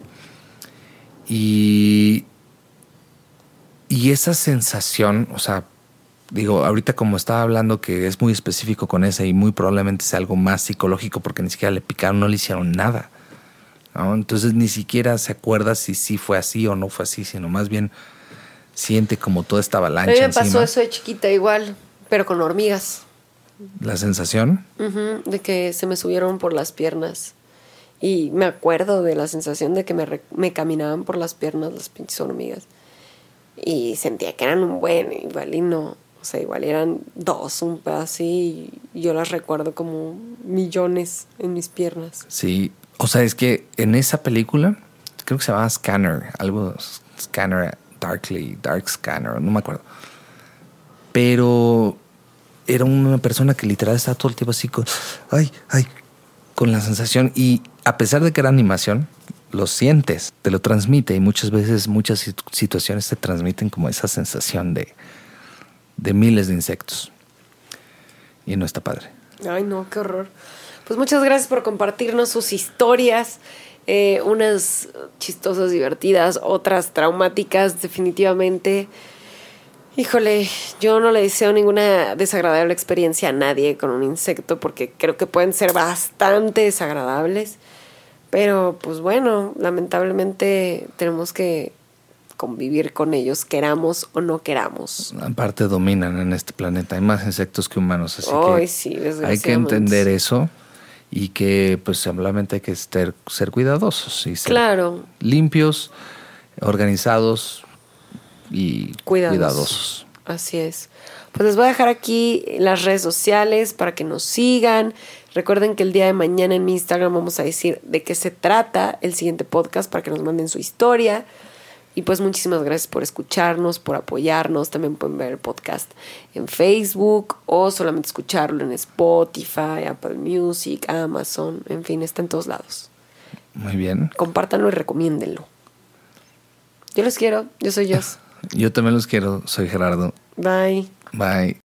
[SPEAKER 1] Y, y esa sensación, o sea, digo, ahorita como estaba hablando que es muy específico con esa y muy probablemente sea algo más psicológico porque ni siquiera le picaron, no le hicieron nada, ¿no? Entonces ni siquiera se acuerda si sí fue así o no fue así, sino más bien siente como toda esta avalancha
[SPEAKER 2] A mí me
[SPEAKER 1] encima.
[SPEAKER 2] pasó eso de chiquita igual, pero con hormigas.
[SPEAKER 1] La sensación.
[SPEAKER 2] Uh-huh, de que se me subieron por las piernas. Y me acuerdo de la sensación de que me, re- me caminaban por las piernas las pinches hormigas. Y sentía que eran un buen, igual y no. O sea, igual eran dos, un pedazo, y yo las recuerdo como millones en mis piernas.
[SPEAKER 1] Sí, o sea, es que en esa película, creo que se llamaba Scanner, algo Scanner, Darkly, Dark Scanner, no me acuerdo. Pero era una persona que literal estaba todo el tiempo así con, ay, ay, con la sensación. Y a pesar de que era animación, lo sientes, te lo transmite. Y muchas veces, muchas situaciones te transmiten como esa sensación de, de miles de insectos. Y no está padre.
[SPEAKER 2] Ay, no, qué horror. Pues muchas gracias por compartirnos sus historias. Eh, unas chistosas, divertidas, otras traumáticas, definitivamente. Híjole, yo no le deseo ninguna desagradable experiencia a nadie con un insecto porque creo que pueden ser bastante desagradables. Pero pues bueno, lamentablemente tenemos que convivir con ellos, queramos o no queramos.
[SPEAKER 1] Aparte dominan en este planeta, hay más insectos que humanos, así
[SPEAKER 2] Ay,
[SPEAKER 1] que
[SPEAKER 2] sí,
[SPEAKER 1] hay que entender eso y que pues simplemente hay que ser, ser cuidadosos y ser
[SPEAKER 2] claro.
[SPEAKER 1] limpios, organizados y
[SPEAKER 2] Cuidados.
[SPEAKER 1] cuidadosos.
[SPEAKER 2] Así es. Pues les voy a dejar aquí las redes sociales para que nos sigan. Recuerden que el día de mañana en mi Instagram vamos a decir de qué se trata el siguiente podcast para que nos manden su historia. Y pues muchísimas gracias por escucharnos, por apoyarnos. También pueden ver el podcast en Facebook o solamente escucharlo en Spotify, Apple Music, Amazon. En fin, está en todos lados.
[SPEAKER 1] Muy bien.
[SPEAKER 2] Compártanlo y recomiéndenlo. Yo los quiero. Yo soy Jos.
[SPEAKER 1] Yo también los quiero. Soy Gerardo.
[SPEAKER 2] Bye.
[SPEAKER 1] Bye.